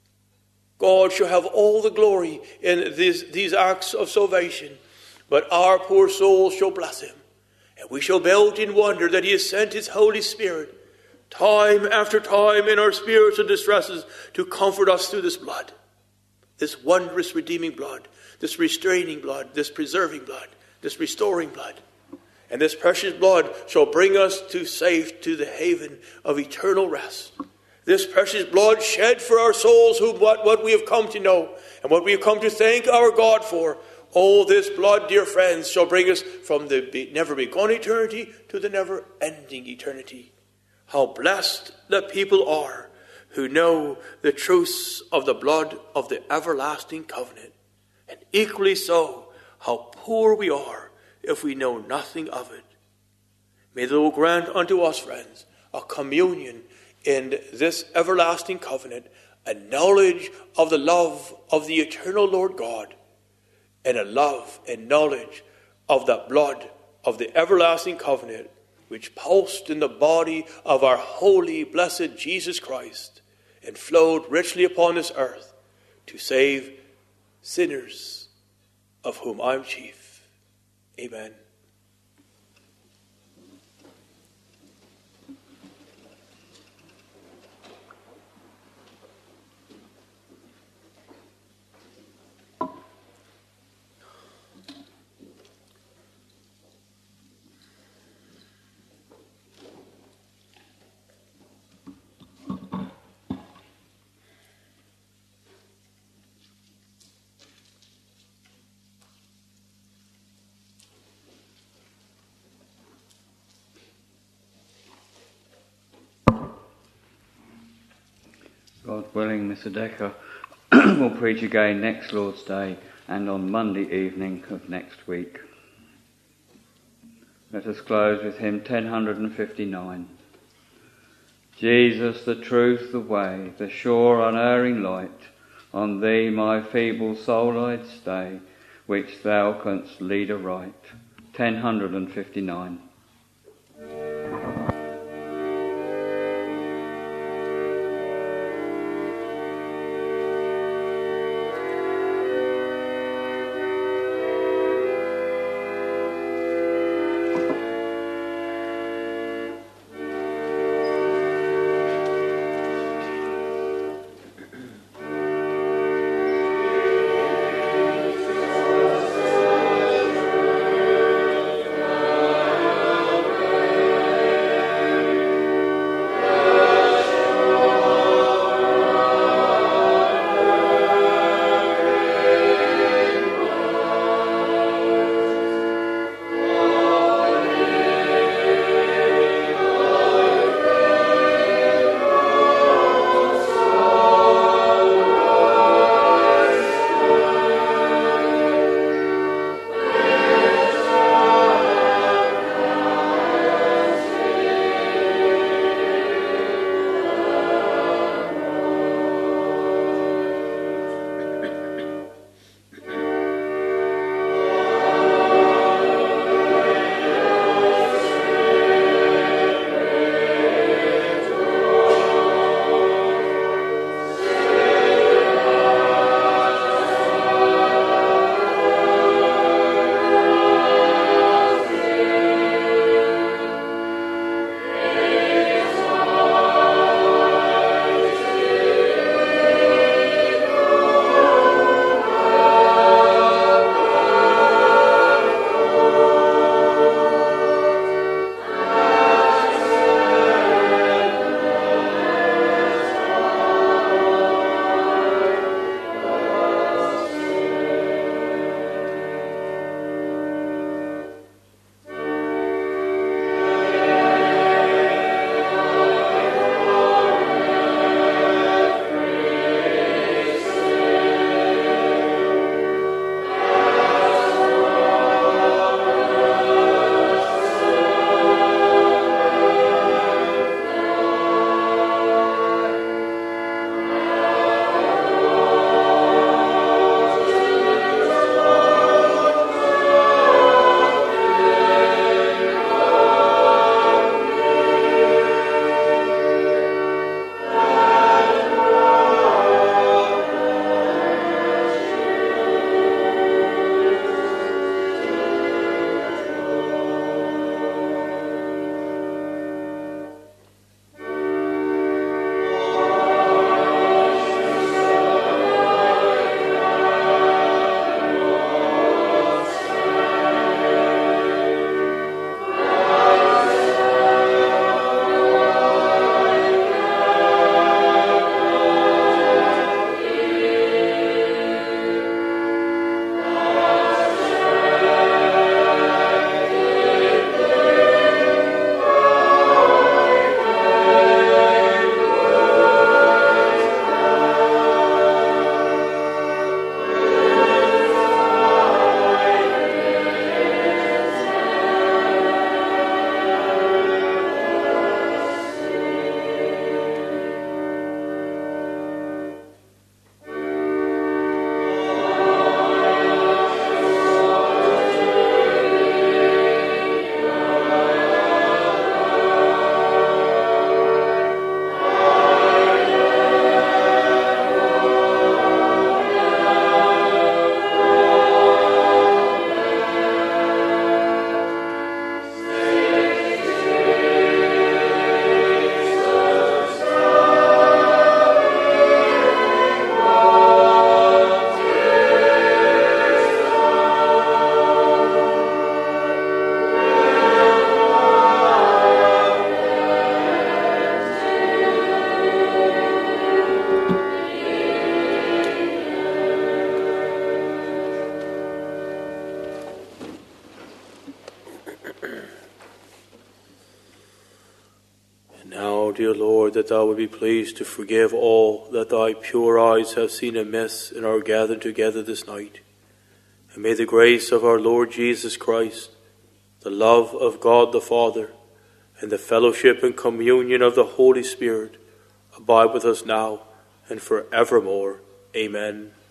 God shall have all the glory in these, these acts of salvation, but our poor souls shall bless him. And we shall melt in wonder that he has sent his Holy Spirit time after time in our spiritual distresses to comfort us through this blood. This wondrous redeeming blood, this restraining blood, this preserving blood, this restoring blood. And this precious blood shall bring us to safe to the haven of eternal rest. This precious blood shed for our souls, who what, what we have come to know and what we have come to thank our God for. Oh, this blood, dear friends, shall bring us from the never begun eternity to the never ending eternity. How blessed the people are who know the truths of the blood of the everlasting covenant. And equally so, how poor we are if we know nothing of it. May the Lord grant unto us, friends, a communion in this everlasting covenant, a knowledge of the love of the eternal Lord God, and a love and knowledge of the blood of the everlasting covenant, which pulsed in the body of our holy, blessed Jesus Christ, and flowed richly upon this earth to save sinners, of whom I'm chief. Amen. God willing, Mister Decker will preach again next Lord's Day and on Monday evening of next week. Let us close with hymn ten fifty-nine. Jesus, the truth, the way, the sure unerring light, on thee my feeble soul I'd stay, which thou canst lead aright. ten fifty-nine. dear Lord, that thou would be pleased to forgive all that thy pure eyes have seen amiss in our gathering together this night. And may the grace of our Lord Jesus Christ, the love of God the Father, and the fellowship and communion of the Holy Spirit abide with us now and forevermore. Amen.